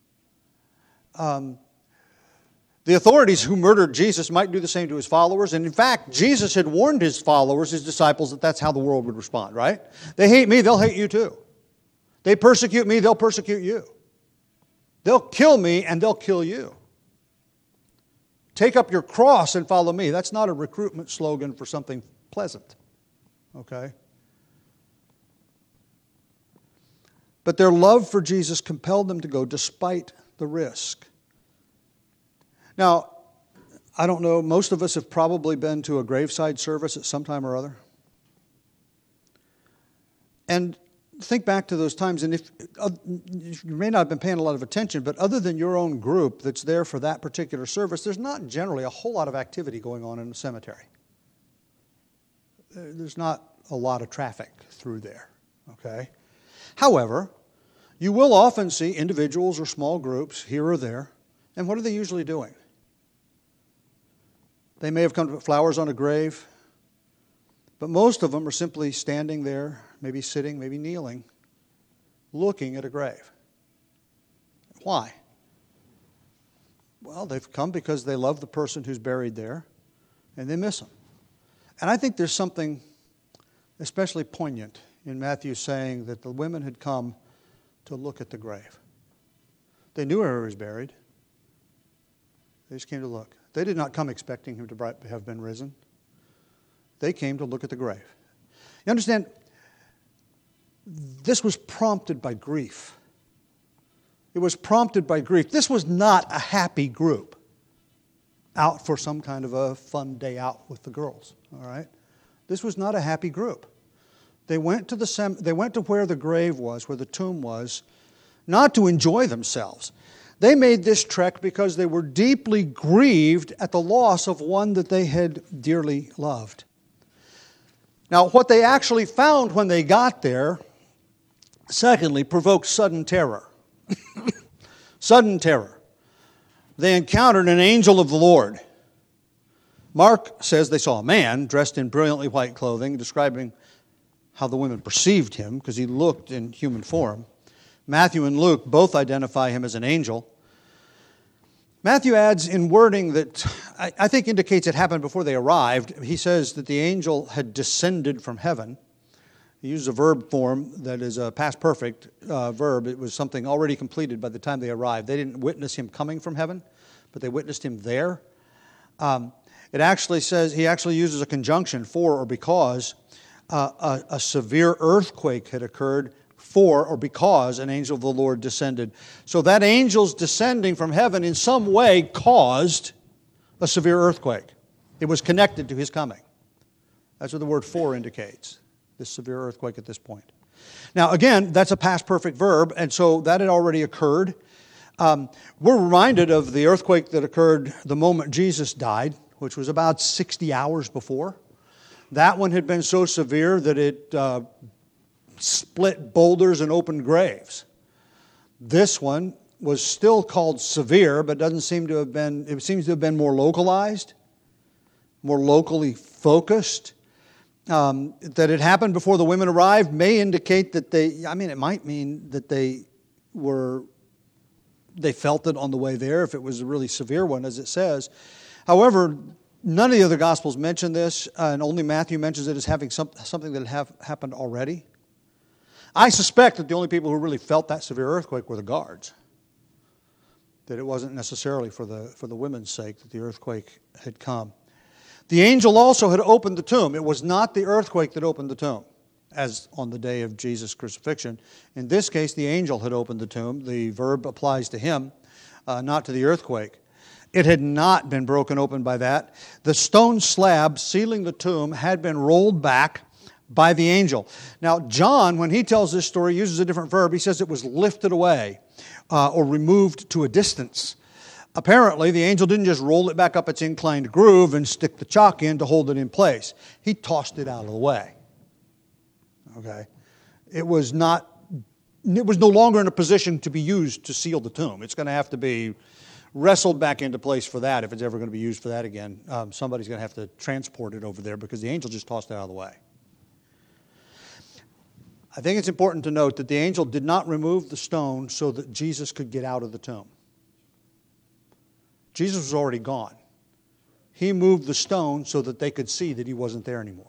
The authorities who murdered Jesus might do the same to his followers. And in fact, Jesus had warned his followers, his disciples, that that's how the world would respond, right? They hate me, they'll hate you too. They persecute me, they'll persecute you. They'll kill me and they'll kill you. Take up your cross and follow me. That's not a recruitment slogan for something pleasant. Okay? But their love for Jesus compelled them to go despite the risk. Now, I don't know, most of us have probably been to a graveside service at some time or other. And think back to those times, and if you may not have been paying a lot of attention, but other than your own group that's there for that particular service, there's not generally a whole lot of activity going on in the cemetery. There's not a lot of traffic through there, okay? However, you will often see individuals or small groups here or there, and what are they usually doing? They may have come to put flowers on a grave, but most of them are simply standing there, maybe sitting, maybe kneeling, looking at a grave. Why? Well, they've come because they love the person who's buried there, and they miss him. And I think there's something especially poignant in Matthew saying that the women had come to look at the grave. They knew where he was buried. They just came to look. They did not come expecting him to have been risen. They came to look at the grave. You understand, this was prompted by grief. It was prompted by grief. This was not a happy group out for some kind of a fun day out with the girls. All right? This was not a happy group. They went to where the grave was, where the tomb was, not to enjoy themselves. They made this trek because they were deeply grieved at the loss of one that they had dearly loved. Now, what they actually found when they got there, secondly, provoked sudden terror. Sudden terror. They encountered an angel of the Lord. Mark says they saw a man dressed in brilliantly white clothing, describing how the women perceived him because he looked in human form. Matthew and Luke both identify him as an angel. Matthew adds in wording that I think indicates it happened before they arrived. He says that the angel had descended from heaven. He uses a verb form that is a past perfect verb. It was something already completed by the time they arrived. They didn't witness him coming from heaven, but they witnessed him there. It actually says, he actually uses a conjunction, for or because. A severe earthquake had occurred for or because an angel of the Lord descended. So that angel's descending from heaven in some way caused a severe earthquake. It was connected to his coming. That's what the word for indicates, this severe earthquake at this point. Now, again, that's a past perfect verb, and so that had already occurred. We're reminded of the earthquake that occurred the moment Jesus died, which was about 60 hours before. That one had been so severe that it split boulders and opened graves. This one was still called severe, but it seems to have been more localized, more locally focused. That it happened before the women arrived may indicate that it might mean that they felt it on the way there, if it was a really severe one, as it says. However, none of the other Gospels mention this, and only Matthew mentions it as having something that had happened already. I suspect that the only people who really felt that severe earthquake were the guards. That it wasn't necessarily for the women's sake that the earthquake had come. The angel also had opened the tomb. It was not the earthquake that opened the tomb, as on the day of Jesus' crucifixion. In this case, the angel had opened the tomb. The verb applies to him, not to the earthquake. It had not been broken open by that. The stone slab sealing the tomb had been rolled back by the angel. Now, John, when he tells this story, uses a different verb. He says it was lifted away or removed to a distance. Apparently, the angel didn't just roll it back up its inclined groove and stick the chalk in to hold it in place. He tossed it out of the way. Okay? It was no longer in a position to be used to seal the tomb. It's going to have to be wrestled back into place for that if it's ever going to be used for that again. Somebody's going to have to transport it over there because the angel just tossed it out of the way. I think it's important to note that the angel did not remove the stone so that Jesus could get out of the tomb. Jesus was already gone. He moved the stone so that they could see that he wasn't there anymore.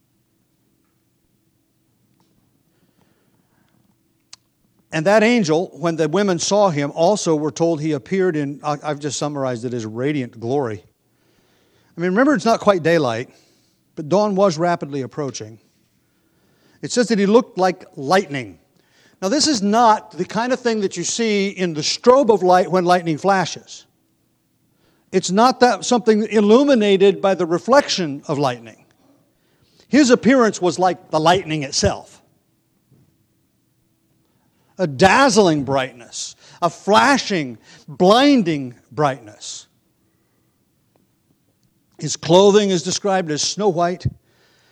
And that angel, when the women saw him, also were told he appeared in, I've just summarized it as radiant glory. I mean, remember, it's not quite daylight, but dawn was rapidly approaching. It says that he looked like lightning. Now, this is not the kind of thing that you see in the strobe of light when lightning flashes. It's not that something illuminated by the reflection of lightning. His appearance was like the lightning itself. A dazzling brightness, a flashing, blinding brightness. His clothing is described as snow white. And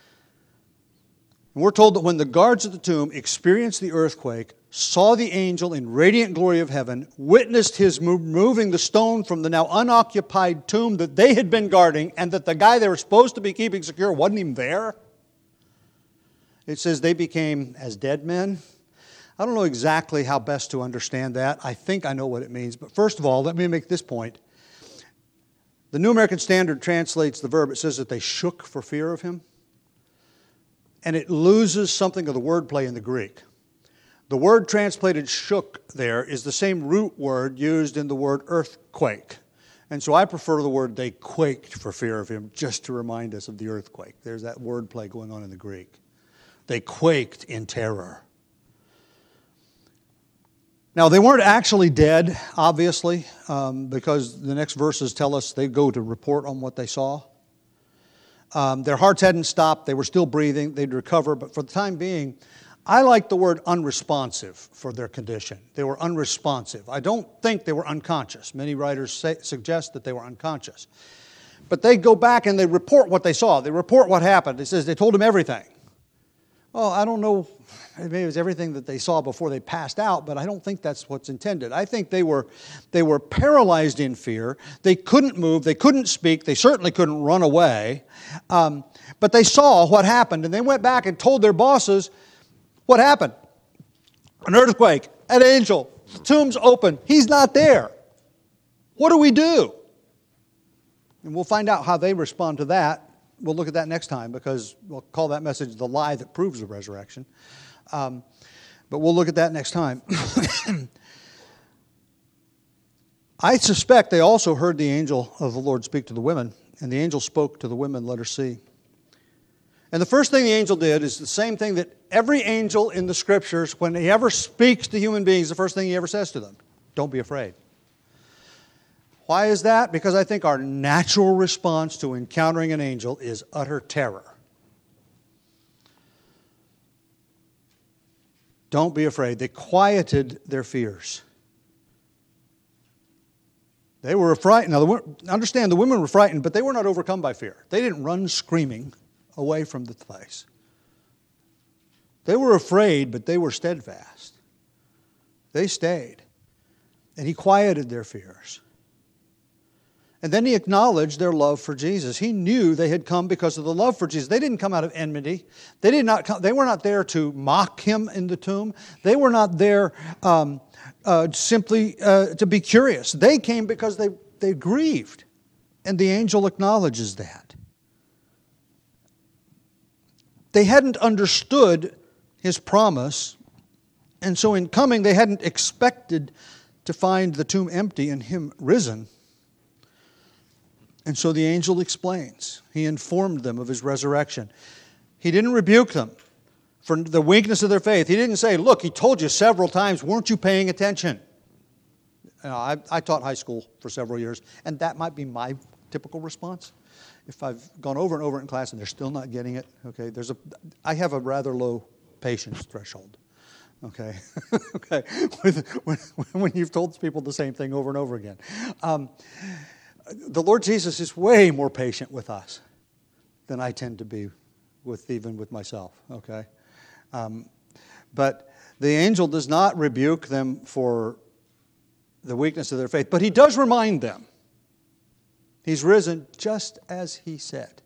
we're told that when the guards at the tomb experienced the earthquake, saw the angel in radiant glory of heaven, witnessed his moving the stone from the now unoccupied tomb that they had been guarding, and that the guy they were supposed to be keeping secure wasn't even there. It says they became as dead men. I don't know exactly how best to understand that. I think I know what it means. But first of all, let me make this point. The New American Standard translates the verb. It says that they shook for fear of him. And it loses something of the wordplay in the Greek. The word translated shook there is the same root word used in the word earthquake. And so I prefer the word they quaked for fear of him, just to remind us of the earthquake. There's that wordplay going on in the Greek. They quaked in terror. Now, they weren't actually dead, obviously, because the next verses tell us they go to report on what they saw. Their hearts hadn't stopped. They were still breathing. They'd recover. But for the time being, I like the word unresponsive for their condition. They were unresponsive. I don't think they were unconscious. Many writers suggest that they were unconscious. But they go back and they report what they saw. They report what happened. It says they told him everything. Well, I don't know. Maybe it was everything that they saw before they passed out, but I don't think that's what's intended. I think they were paralyzed in fear. They couldn't move. They couldn't speak. They certainly couldn't run away. But they saw what happened, and they went back and told their bosses what happened. An earthquake, an angel, the tomb's open. He's not there. What do we do? And we'll find out how they respond to that. We'll look at that next time because we'll call that message the lie that proves the resurrection. But we'll look at that next time. I suspect they also heard the angel of the Lord speak to the women. And the angel spoke to the women, let her see. And the first thing the angel did is the same thing that every angel in the Scriptures, when he ever speaks to human beings, the first thing he ever says to them, don't be afraid. Why is that? Because I think our natural response to encountering an angel is utter terror. Don't be afraid. They quieted their fears. They were frightened. Now, understand, the women were frightened, but they were not overcome by fear. They didn't run screaming away from the place. They were afraid, but they were steadfast. They stayed. And he quieted their fears. And then he acknowledged their love for Jesus. He knew they had come because of the love for Jesus. They didn't come out of enmity. They were not there to mock him in the tomb. They were not there simply to be curious. They came because they grieved. And the angel acknowledges that. They hadn't understood his promise. And so in coming, they hadn't expected to find the tomb empty and him risen. And so the angel explains. He informed them of his resurrection. He didn't rebuke them for the weakness of their faith. He didn't say, look, he told you several times, weren't you paying attention? I taught high school for several years, and that might be my typical response. If I've gone over and over in class and they're still not getting it, okay, I have a rather low patience threshold. Okay, okay, when you've told people the same thing over and over again. The Lord Jesus is way more patient with us than I tend to be even with myself, okay? But the angel does not rebuke them for the weakness of their faith, but he does remind them. He's risen just as he said.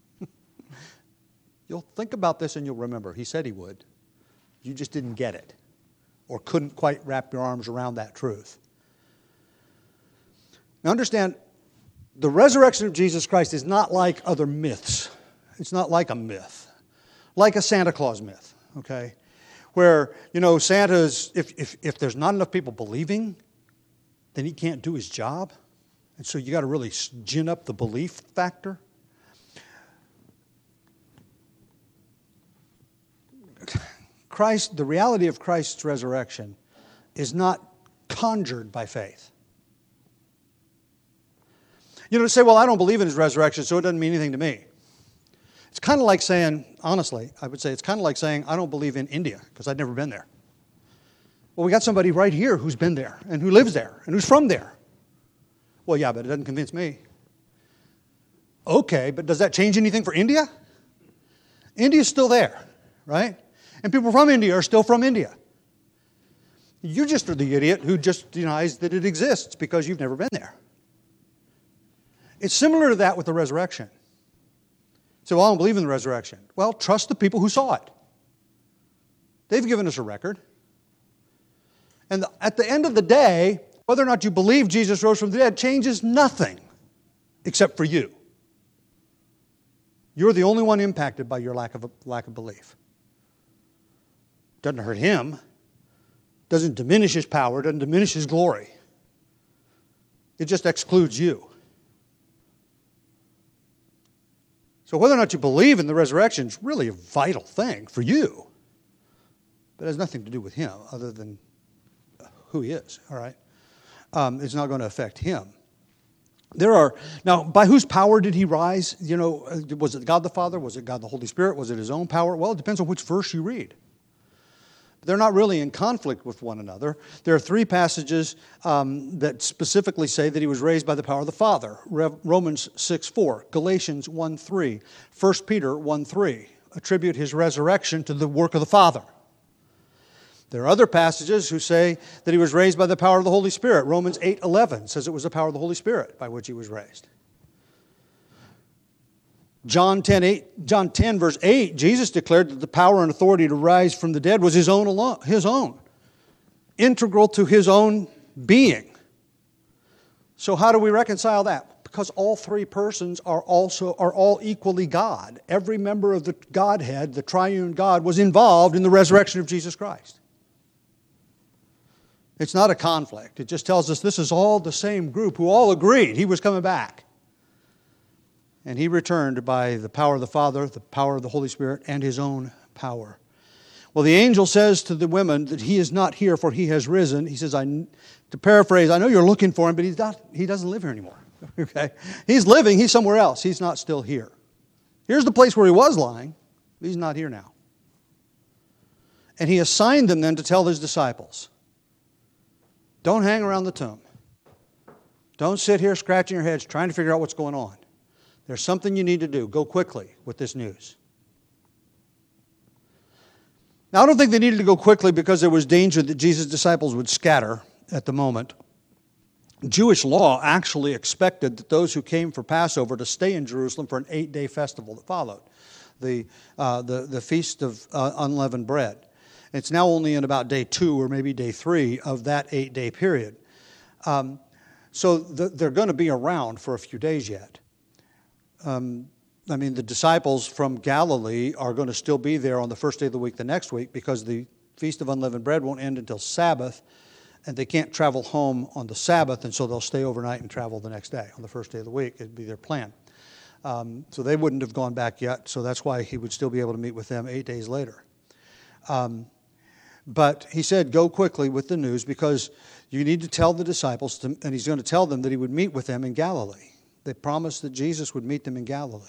You'll think about this and you'll remember. He said he would. You just didn't get it or couldn't quite wrap your arms around that truth. Now understand, the resurrection of Jesus Christ is not like other myths. It's not like a myth. Like a Santa Claus myth, okay? Where, Santa's, if there's not enough people believing, then he can't do his job. And so you got to really gin up the belief factor. The reality of Christ's resurrection is not conjured by faith. To say, well, I don't believe in his resurrection, so it doesn't mean anything to me. It's kind of like saying, honestly, I would say it's kind of like saying, I don't believe in India, because I've never been there. Well, we got somebody right here who's been there, and who lives there, and who's from there. Well, yeah, but it doesn't convince me. Okay, but does that change anything for India? India's still there, right? And people from India are still from India. You just are the idiot who just denies that it exists because you've never been there. It's similar to that with the resurrection. So, well, I don't believe in the resurrection. Well, trust the people who saw it. They've given us a record. And at the end of the day, whether or not you believe Jesus rose from the dead changes nothing except for you. You're the only one impacted by your lack of belief. Doesn't hurt him. Doesn't diminish his power. Doesn't diminish his glory. It just excludes you. So whether or not you believe in the resurrection is really a vital thing for you. But it has nothing to do with him other than who he is, all right? It's not going to affect him. Now, by whose power did he rise? Was it God the Father? Was it God the Holy Spirit? Was it his own power? Well, it depends on which verse you read. They're not really in conflict with one another. There are three passages that specifically say that he was raised by the power of the Father. Romans 6:4, Galatians 1:3, 1 Peter 1:3 attribute his resurrection to the work of the Father. There are other passages who say that he was raised by the power of the Holy Spirit. Romans 8:11 says it was the power of the Holy Spirit by which he was raised. John 10, verse 8, Jesus declared that the power and authority to rise from the dead was his own alone, integral to his own being. So how do we reconcile that? Because all three persons are all equally God. Every member of the Godhead, the triune God, was involved in the resurrection of Jesus Christ. It's not a conflict. It just tells us this is all the same group who all agreed he was coming back. And he returned by the power of the Father, the power of the Holy Spirit, and his own power. Well, the angel says to the women that he is not here, for he has risen. He says, to paraphrase, I know you're looking for him, but he doesn't live here anymore. Okay? He's living, he's somewhere else. He's not still here. Here's the place where he was lying. He's not here now. And he assigned them then to tell his disciples, don't hang around the tomb. Don't sit here scratching your heads trying to figure out what's going on. There's something you need to do. Go quickly with this news. Now, I don't think they needed to go quickly because there was danger that Jesus' disciples would scatter at the moment. Jewish law actually expected that those who came for Passover to stay in Jerusalem for an 8-day festival that followed, the Feast of Unleavened Bread. It's now only in about day 2 or maybe day 3 of that 8-day period. So they're going to be around for a few days yet. The disciples from Galilee are going to still be there on the first day of the week the next week because the Feast of Unleavened Bread won't end until Sabbath, and they can't travel home on the Sabbath, and so they'll stay overnight and travel the next day on the first day of the week. It'd be their plan. So they wouldn't have gone back yet, so that's why he would still be able to meet with them 8 days later. But he said, go quickly with the news because you need to tell the disciples, and he's going to tell them that he would meet with them in Galilee. They promised that Jesus would meet them in Galilee.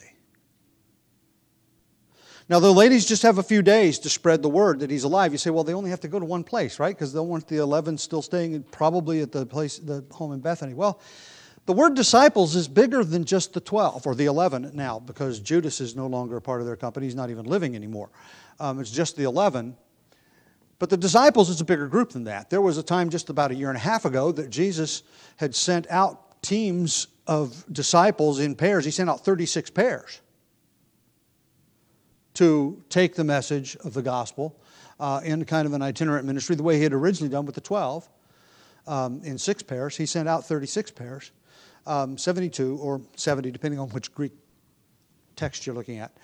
Now, the ladies just have a few days to spread the word that he's alive. You say, well, they only have to go to one place, right? Because they'll want the 11 still staying probably at the home in Bethany. Well, the word disciples is bigger than just the 12, or the 11 now, because Judas is no longer a part of their company. He's not even living anymore. It's just the 11. But the disciples is a bigger group than that. There was a time just about a year and a half ago that Jesus had sent out teams of disciples in pairs. He sent out 36 pairs to take the message of the gospel in kind of an itinerant ministry, the way he had originally done with the 12 in 6 pairs. He sent out 36 pairs, 72 or 70, depending on which Greek text you're looking at.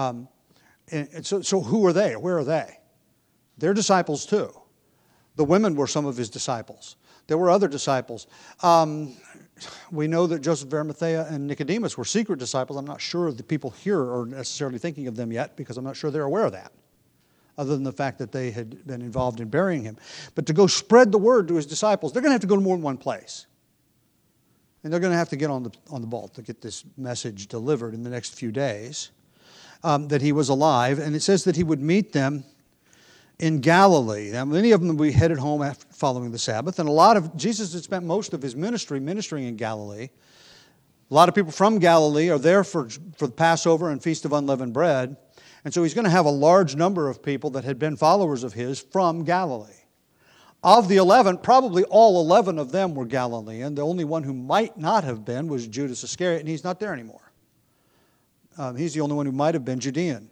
So who are they? Where are they? They're disciples too. The women were some of his disciples. There were other disciples. We know that Joseph of Arimathea and Nicodemus were secret disciples. I'm not sure the people here are necessarily thinking of them yet because I'm not sure they're aware of that, other than the fact that they had been involved in burying him. But to go spread the word to his disciples, they're going to have to go to more than one place. And they're going to have to get on the ball to get this message delivered in the next few days, that he was alive. And it says that he would meet them in Galilee. Now, many of them would be headed home after following the Sabbath, and Jesus had spent most of his ministering in Galilee. A lot of people from Galilee are there for the Passover and Feast of Unleavened Bread, and so he's going to have a large number of people that had been followers of his from Galilee. Of the 11, probably all 11 of them were Galilean. The only one who might not have been was Judas Iscariot, and he's not there anymore. He's the only one who might have been Judean.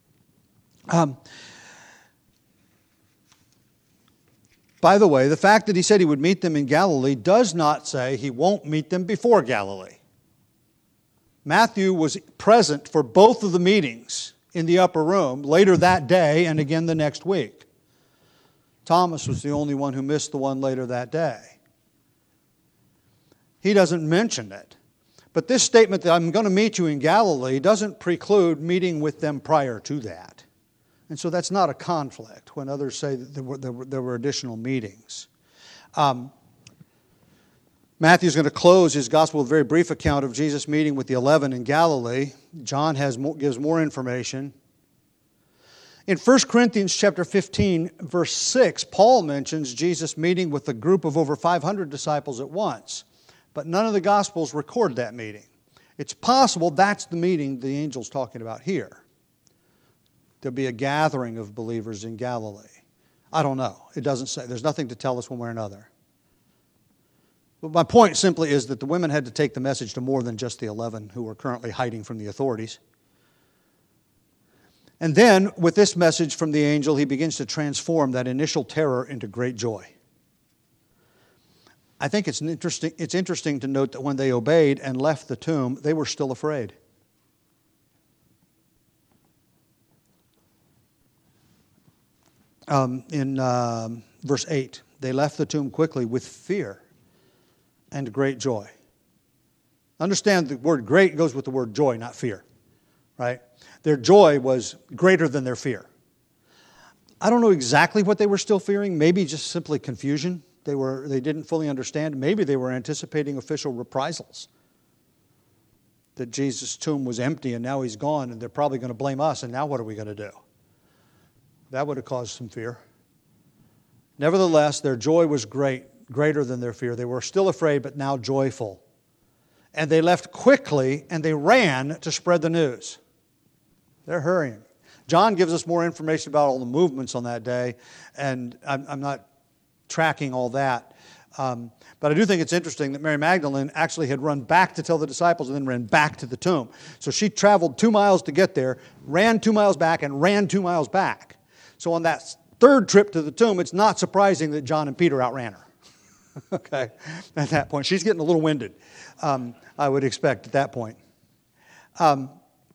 By the way, the fact that he said he would meet them in Galilee does not say he won't meet them before Galilee. Matthew was present for both of the meetings in the upper room later that day and again the next week. Thomas was the only one who missed the one later that day. He doesn't mention it. But this statement that I'm going to meet you in Galilee doesn't preclude meeting with them prior to that. And so that's not a conflict when others say that there were additional meetings. Matthew's going to close his gospel with a very brief account of Jesus meeting with the 11 in Galilee. John gives more information. In 1 Corinthians chapter 15, verse 6, Paul mentions Jesus meeting with a group of over 500 disciples at once. But none of the Gospels record that meeting. It's possible that's the meeting the angel's talking about here. There'll be a gathering of believers in Galilee. I don't know. It doesn't say. There's nothing to tell us one way or another. But my point simply is that the women had to take the message to more than just the 11 who were currently hiding from the authorities. And then, with this message from the angel, he begins to transform that initial terror into great joy. I think it's interesting to note that when they obeyed and left the tomb, they were still afraid. In verse 8, they left the tomb quickly with fear and great joy. Understand the word great goes with the word joy, not fear. Right? Their joy was greater than their fear. I don't know exactly what they were still fearing. Maybe just simply confusion. They didn't fully understand. Maybe they were anticipating official reprisals. That Jesus' tomb was empty and now he's gone and they're probably going to blame us and now what are we going to do? That would have caused some fear. Nevertheless, their joy was greater than their fear. They were still afraid, but now joyful. And they left quickly, and they ran to spread the news. They're hurrying. John gives us more information about all the movements on that day, and I'm not tracking all that. But I do think it's interesting that Mary Magdalene actually had run back to tell the disciples and then ran back to the tomb. So she traveled 2 miles to get there, ran 2 miles back, and ran 2 miles back. So on that third trip to the tomb, it's not surprising that John and Peter outran her. Okay, at that point. She's getting a little winded, I would expect at that point. Have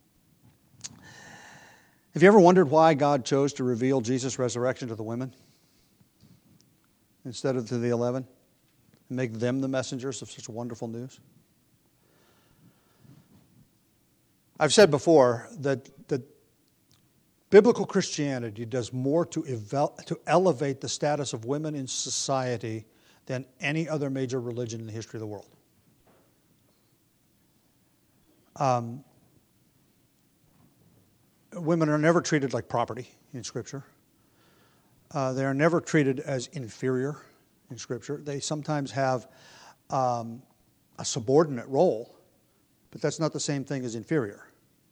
you ever wondered why God chose to reveal Jesus' resurrection to the women instead of to the 11 and make them the messengers of such wonderful news? I've said before that biblical Christianity does more to elevate the status of women in society than any other major religion in the history of the world. Women are never treated like property in Scripture. They are never treated as inferior in Scripture. They sometimes have a subordinate role, but that's not the same thing as inferior.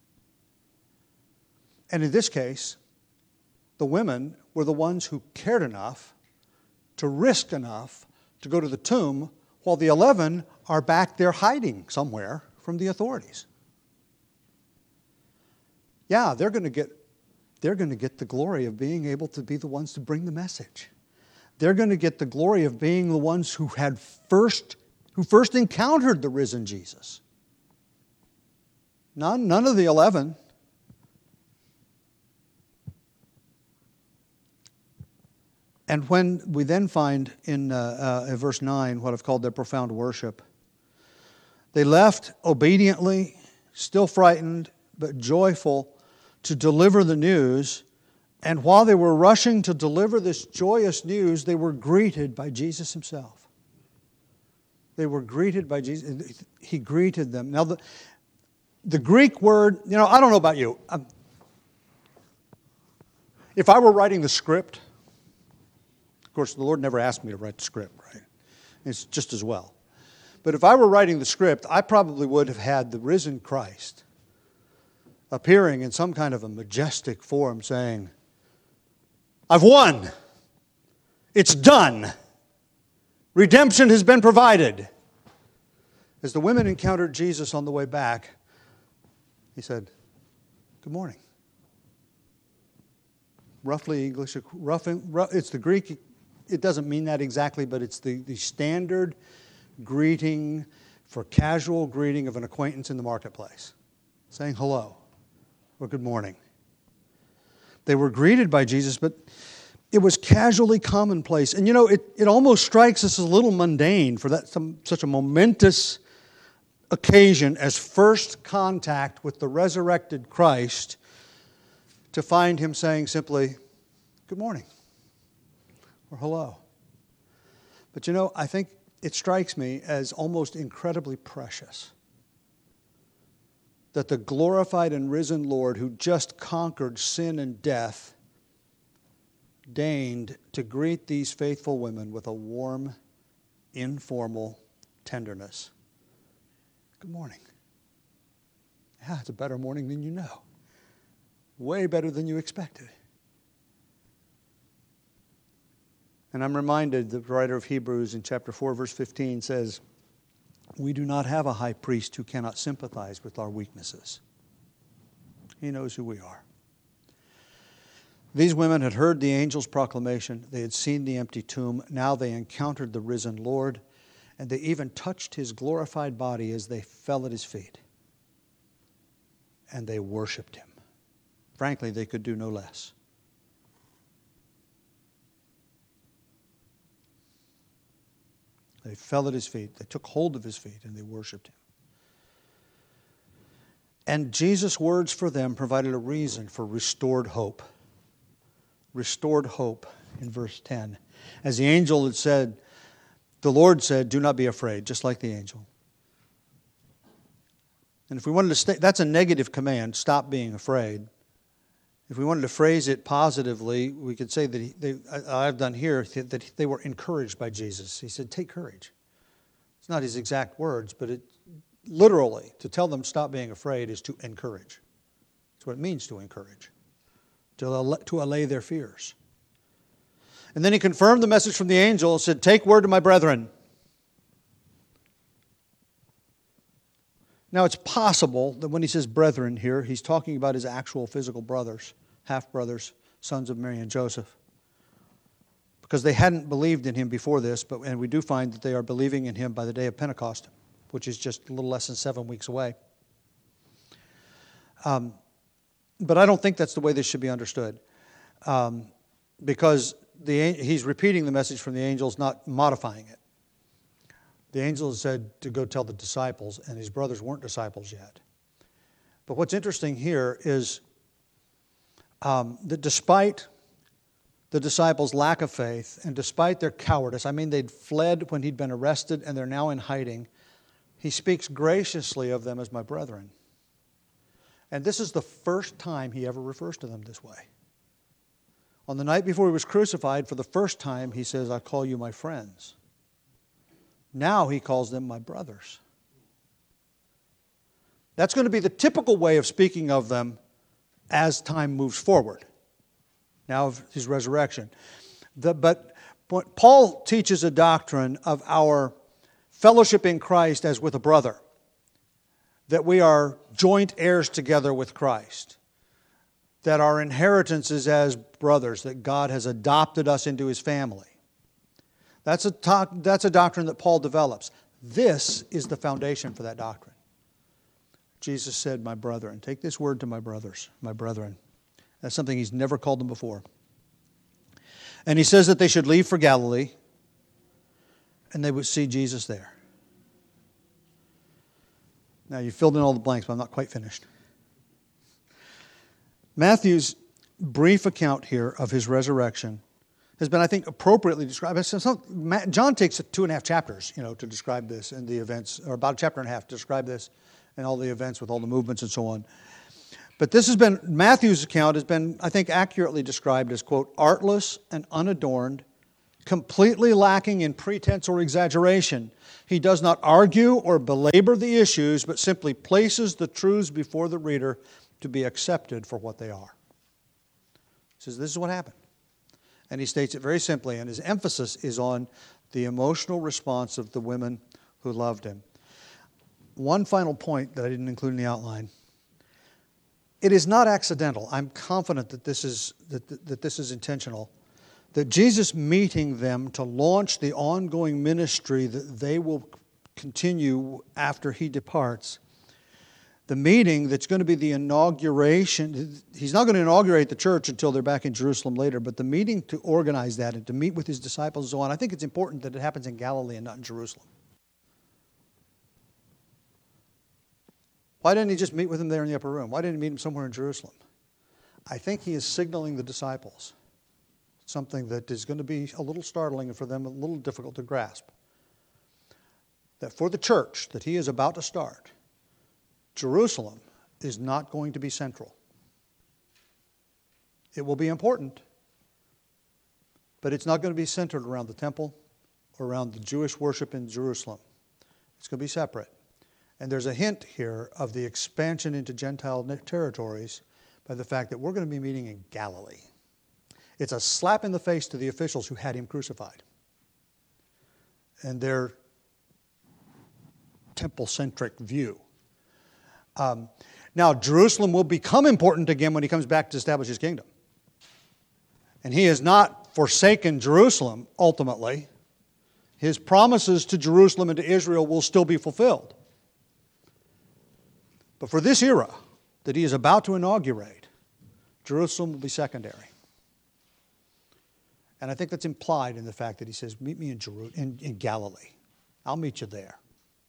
And in this case, the women were the ones who cared enough to risk enough to go to the tomb while the 11 are back there hiding somewhere from the authorities. Yeah, they're going to get the glory of being able to be the ones to bring the message. They're going to get the glory of being the ones who first encountered the risen Jesus. None of the 11. And when we then find in verse 9 what I've called their profound worship, they left obediently, still frightened, but joyful to deliver the news. And while they were rushing to deliver this joyous news, they were greeted by Jesus himself. They were greeted by Jesus. He greeted them. Now, the Greek word, I don't know about you. If I were writing the script, of course, the Lord never asked me to write the script, right? It's just as well. But if I were writing the script, I probably would have had the risen Christ appearing in some kind of a majestic form saying, I've won. It's done. Redemption has been provided. As the women encountered Jesus on the way back, he said, good morning. Roughly English, it's the Greek. It doesn't mean that exactly, but it's the standard greeting for casual greeting of an acquaintance in the marketplace. Saying hello or good morning. They were greeted by Jesus, but it was casually commonplace. And it almost strikes us as a little mundane for such a momentous occasion as first contact with the resurrected Christ to find him saying simply, good morning. Or hello. But I think it strikes me as almost incredibly precious that the glorified and risen Lord who just conquered sin and death deigned to greet these faithful women with a warm, informal tenderness. Good morning. Yeah, it's a better morning than you know. Way better than you expected. And I'm reminded, the writer of Hebrews in chapter 4, verse 15 says, we do not have a high priest who cannot sympathize with our weaknesses. He knows who we are. These women had heard the angel's proclamation. They had seen the empty tomb. Now they encountered the risen Lord, and they even touched his glorified body as they fell at his feet. And they worshiped him. Frankly, they could do no less. They fell at his feet. They took hold of his feet and they worshiped him. And Jesus' words for them provided a reason for restored hope. Restored hope in verse 10. As the angel had said, the Lord said, do not be afraid, just like the angel. And if we wanted to stay, that's a negative command, stop being afraid. If we wanted to phrase it positively, we could say that I've done here, that they were encouraged by Jesus. He said, take courage. It's not his exact words, but literally, to tell them stop being afraid is to encourage. That's what it means to encourage, to allay their fears. And then he confirmed the message from the angel and said, take word to my brethren. Now, it's possible that when he says brethren here, he's talking about his actual physical brothers, half-brothers, sons of Mary and Joseph. Because they hadn't believed in him before this, and we do find that they are believing in him by the day of Pentecost, which is just a little less than 7 weeks away. But I don't think that's the way this should be understood. Because he's repeating the message from the angels, not modifying it. The angels said to go tell the disciples, and his brothers weren't disciples yet. But what's interesting here is that despite the disciples' lack of faith, and despite their cowardice, I mean, they'd fled when he'd been arrested, and they're now in hiding, he speaks graciously of them as my brethren. And this is the first time he ever refers to them this way. On the night before he was crucified, for the first time, he says, I call you my friends. Now he calls them my brothers. That's going to be the typical way of speaking of them as time moves forward. Now of his resurrection. But Paul teaches a doctrine of our fellowship in Christ as with a brother. That we are joint heirs together with Christ. That our inheritance is as brothers. That God has adopted us into his family. That's a doctrine that Paul develops. This is the foundation for that doctrine. Jesus said, my brethren. Take this word to my brothers, my brethren. That's something he's never called them before. And he says that they should leave for Galilee, and they would see Jesus there. Now, you filled in all the blanks, but I'm not quite finished. Matthew's brief account here of his resurrection has been, I think, appropriately described. John takes 2.5 chapters, to describe this and the events, or about a chapter and a half to describe this and all the events with all the movements and so on. But Matthew's account has been, I think, accurately described as, quote, artless and unadorned, completely lacking in pretense or exaggeration. He does not argue or belabor the issues, but simply places the truths before the reader to be accepted for what they are. He says, this is what happened. And he states it very simply, and his emphasis is on the emotional response of the women who loved him. One final point that I didn't include in the outline. It is not accidental. I'm confident that this is intentional. That Jesus meeting them to launch the ongoing ministry that they will continue after he departs. The meeting that's going to be the inauguration, he's not going to inaugurate the church until they're back in Jerusalem later, but the meeting to organize that and to meet with his disciples and so on, I think it's important that it happens in Galilee and not in Jerusalem. Why didn't he just meet with them there in the upper room? Why didn't he meet them somewhere in Jerusalem? I think he is signaling the disciples something that is going to be a little startling and for them a little difficult to grasp. That for the church that he is about to start, Jerusalem is not going to be central. It will be important, but it's not going to be centered around the temple or around the Jewish worship in Jerusalem. It's going to be separate. And there's a hint here of the expansion into Gentile territories by the fact that we're going to be meeting in Galilee. It's a slap in the face to the officials who had him crucified and their temple-centric view. Now, Jerusalem will become important again when he comes back to establish his kingdom. And he has not forsaken Jerusalem, ultimately. His promises to Jerusalem and to Israel will still be fulfilled. But for this era that he is about to inaugurate, Jerusalem will be secondary. And I think that's implied in the fact that he says, meet me in Galilee. I'll meet you there.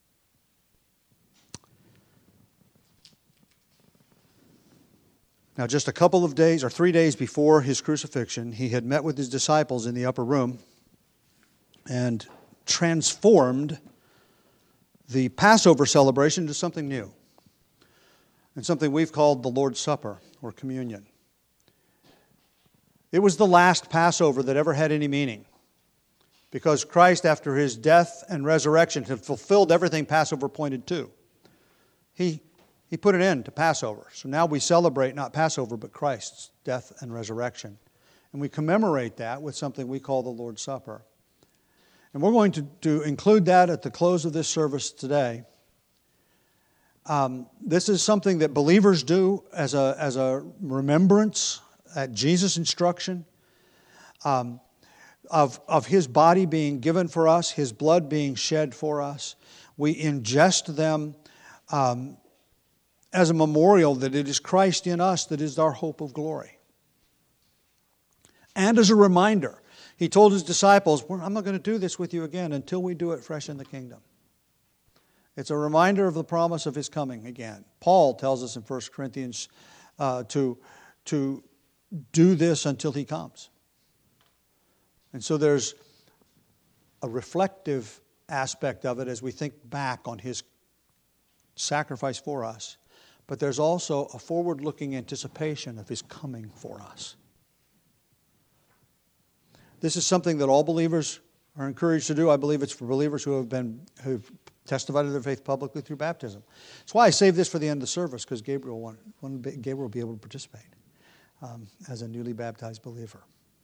Now, just a couple of days or 3 days before his crucifixion, he had met with his disciples in the upper room and transformed the Passover celebration into something new. And something we've called the Lord's Supper or communion. It was the last Passover that ever had any meaning, because Christ, after his death and resurrection, had fulfilled everything Passover pointed to. He put an end to Passover. So now we celebrate not Passover, but Christ's death and resurrection. And we commemorate that with something we call the Lord's Supper. And we're going to include that at the close of this service today. This is something that believers do as a remembrance at Jesus' instruction of his body being given for us, his blood being shed for us. We ingest them as a memorial that it is Christ in us that is our hope of glory. And as a reminder, he told his disciples, I'm not going to do this with you again until we do it fresh in the kingdom. It's a reminder of the promise of his coming again. Paul tells us in 1 Corinthians to do this until he comes. And so there's a reflective aspect of it as we think back on his sacrifice for us. But there's also a forward-looking anticipation of his coming for us. This is something that all believers are encouraged to do. I believe it's for believers who've testified to their faith publicly through baptism. That's why I saved this for the end of the service, because Gabriel will be able to participate as a newly baptized believer.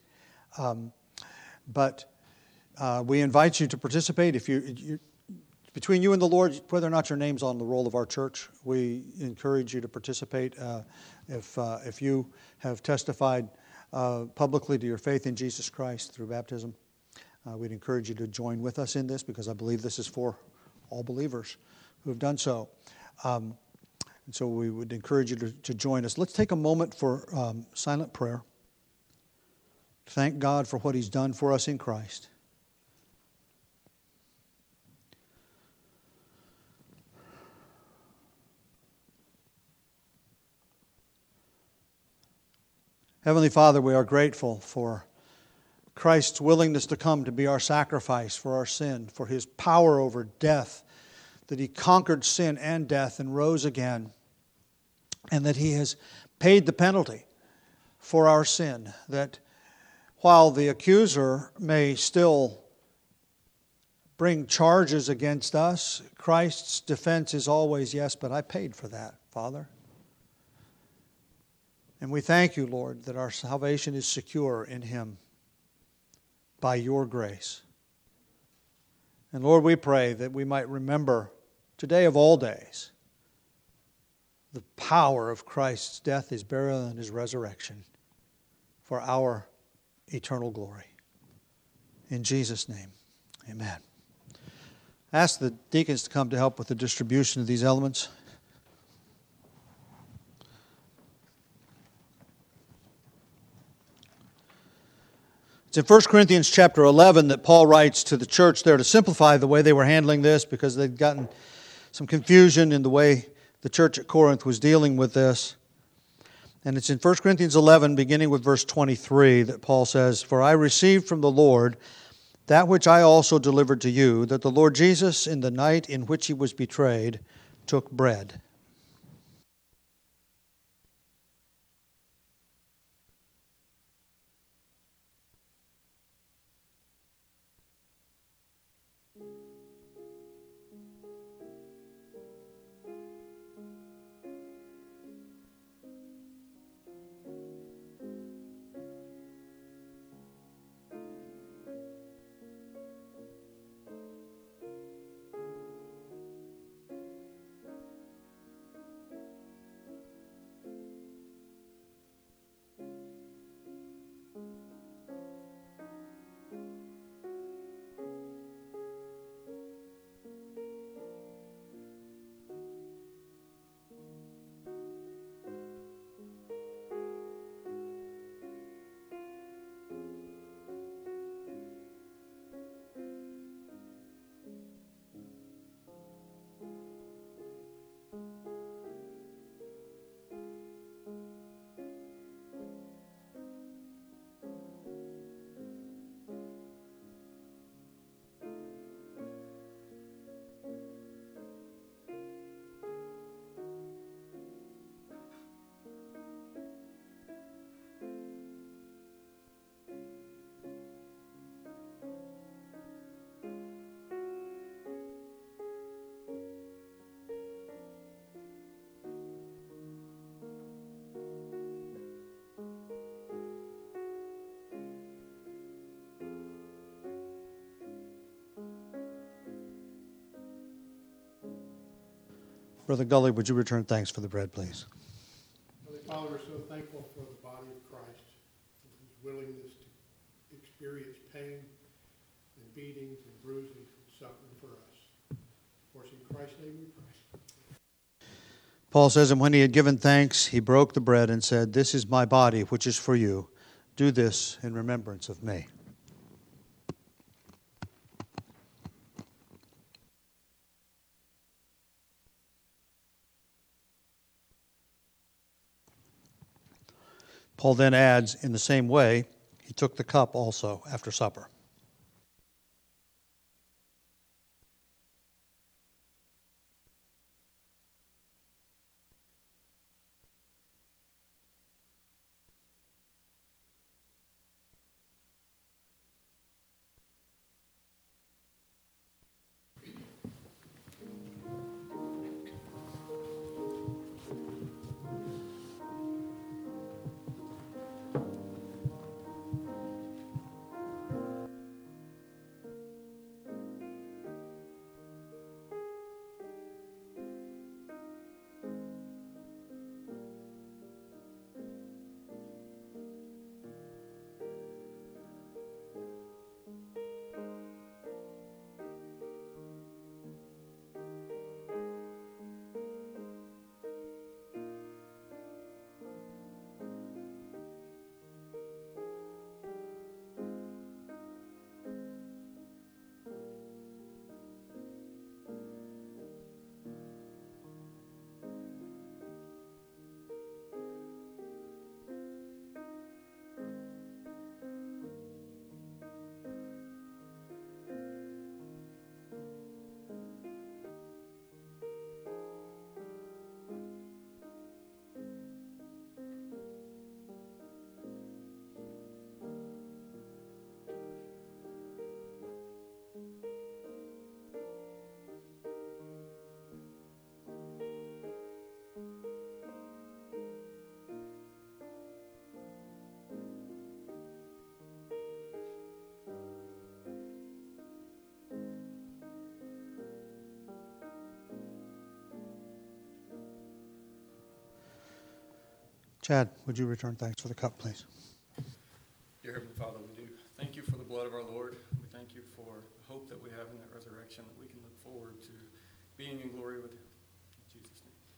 But we invite you to participate. If you between you and the Lord, whether or not your name's on the roll of our church, we encourage you to participate. If you have testified publicly to your faith in Jesus Christ through baptism, we'd encourage you to join with us in this, because I believe this is for all believers who have done so. And so we would encourage you to join us. Let's take a moment for silent prayer. Thank God for what he's done for us in Christ. Heavenly Father, we are grateful for Christ's willingness to come to be our sacrifice for our sin, for his power over death, that he conquered sin and death and rose again, and that he has paid the penalty for our sin, that while the accuser may still bring charges against us, Christ's defense is always, yes, but I paid for that, Father. And we thank you, Lord, that our salvation is secure in him by your grace. And Lord, we pray that we might remember today of all days the power of Christ's death, his burial, and his resurrection for our eternal glory. In Jesus' name, amen. Ask the deacons to come to help with the distribution of these elements. It's in 1 Corinthians chapter 11 that Paul writes to the church there to simplify the way they were handling this, because they'd gotten some confusion in the way the church at Corinth was dealing with this. And it's in 1 Corinthians 11, beginning with verse 23, that Paul says, "For I received from the Lord that which I also delivered to you, that the Lord Jesus, in the night in which he was betrayed, took bread. Brother Gully, would you return thanks for the bread, please? Holy Father, we're so thankful for the body of Christ, and his willingness to experience pain and beatings and bruising and suffering for us. For it's in Christ's name we pray. Paul says, and when he had given thanks, he broke the bread and said, "This is my body, which is for you. Do this in remembrance of me." Paul then adds, in the same way, he took the cup also after supper. Chad, would you return thanks for the cup, please? Dear Heavenly Father, we do thank you for the blood of our Lord. We thank you for the hope that we have in that resurrection, that we can look forward to being in glory with you. In Jesus'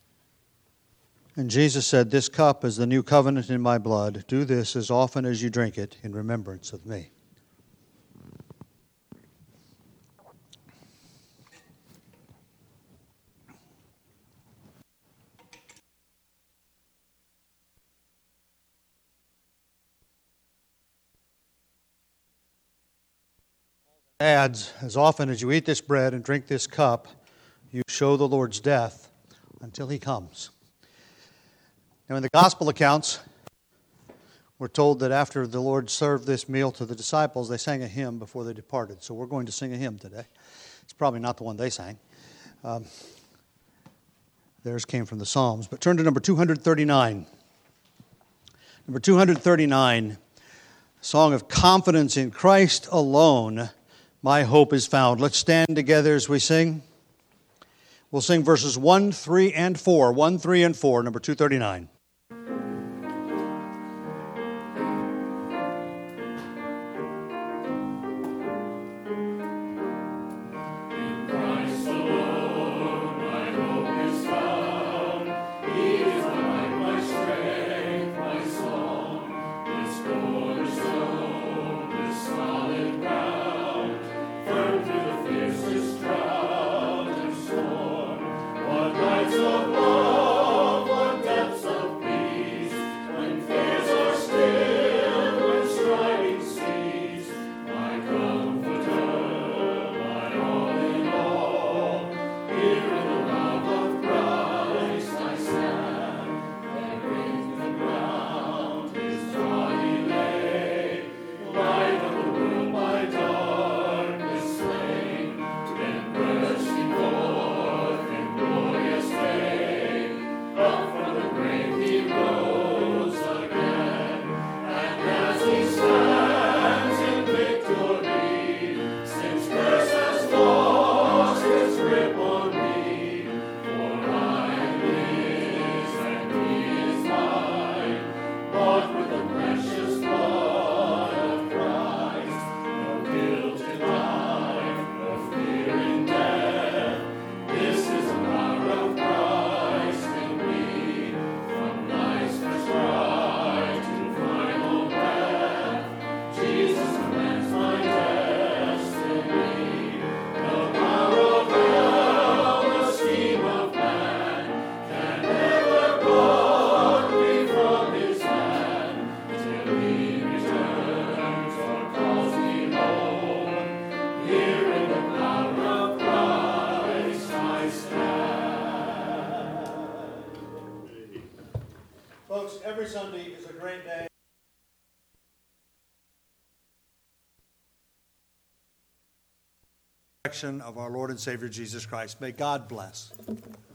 name. And Jesus said, "This cup is the new covenant in my blood. Do this as often as you drink it in remembrance of me." Adds, as often as you eat this bread and drink this cup, you show the Lord's death until he comes. Now, in the gospel accounts, we're told that after the Lord served this meal to the disciples, they sang a hymn before they departed. So we're going to sing a hymn today. It's probably not the one they sang. Theirs came from the Psalms. But turn to number 239. Number 239, song of confidence in Christ alone. My hope is found. Let's stand together as we sing. We'll sing verses 1, 3, and 4. 1, 3, and 4, number 239. What heights of love, what depths of Of our Lord and Savior Jesus Christ. May God bless.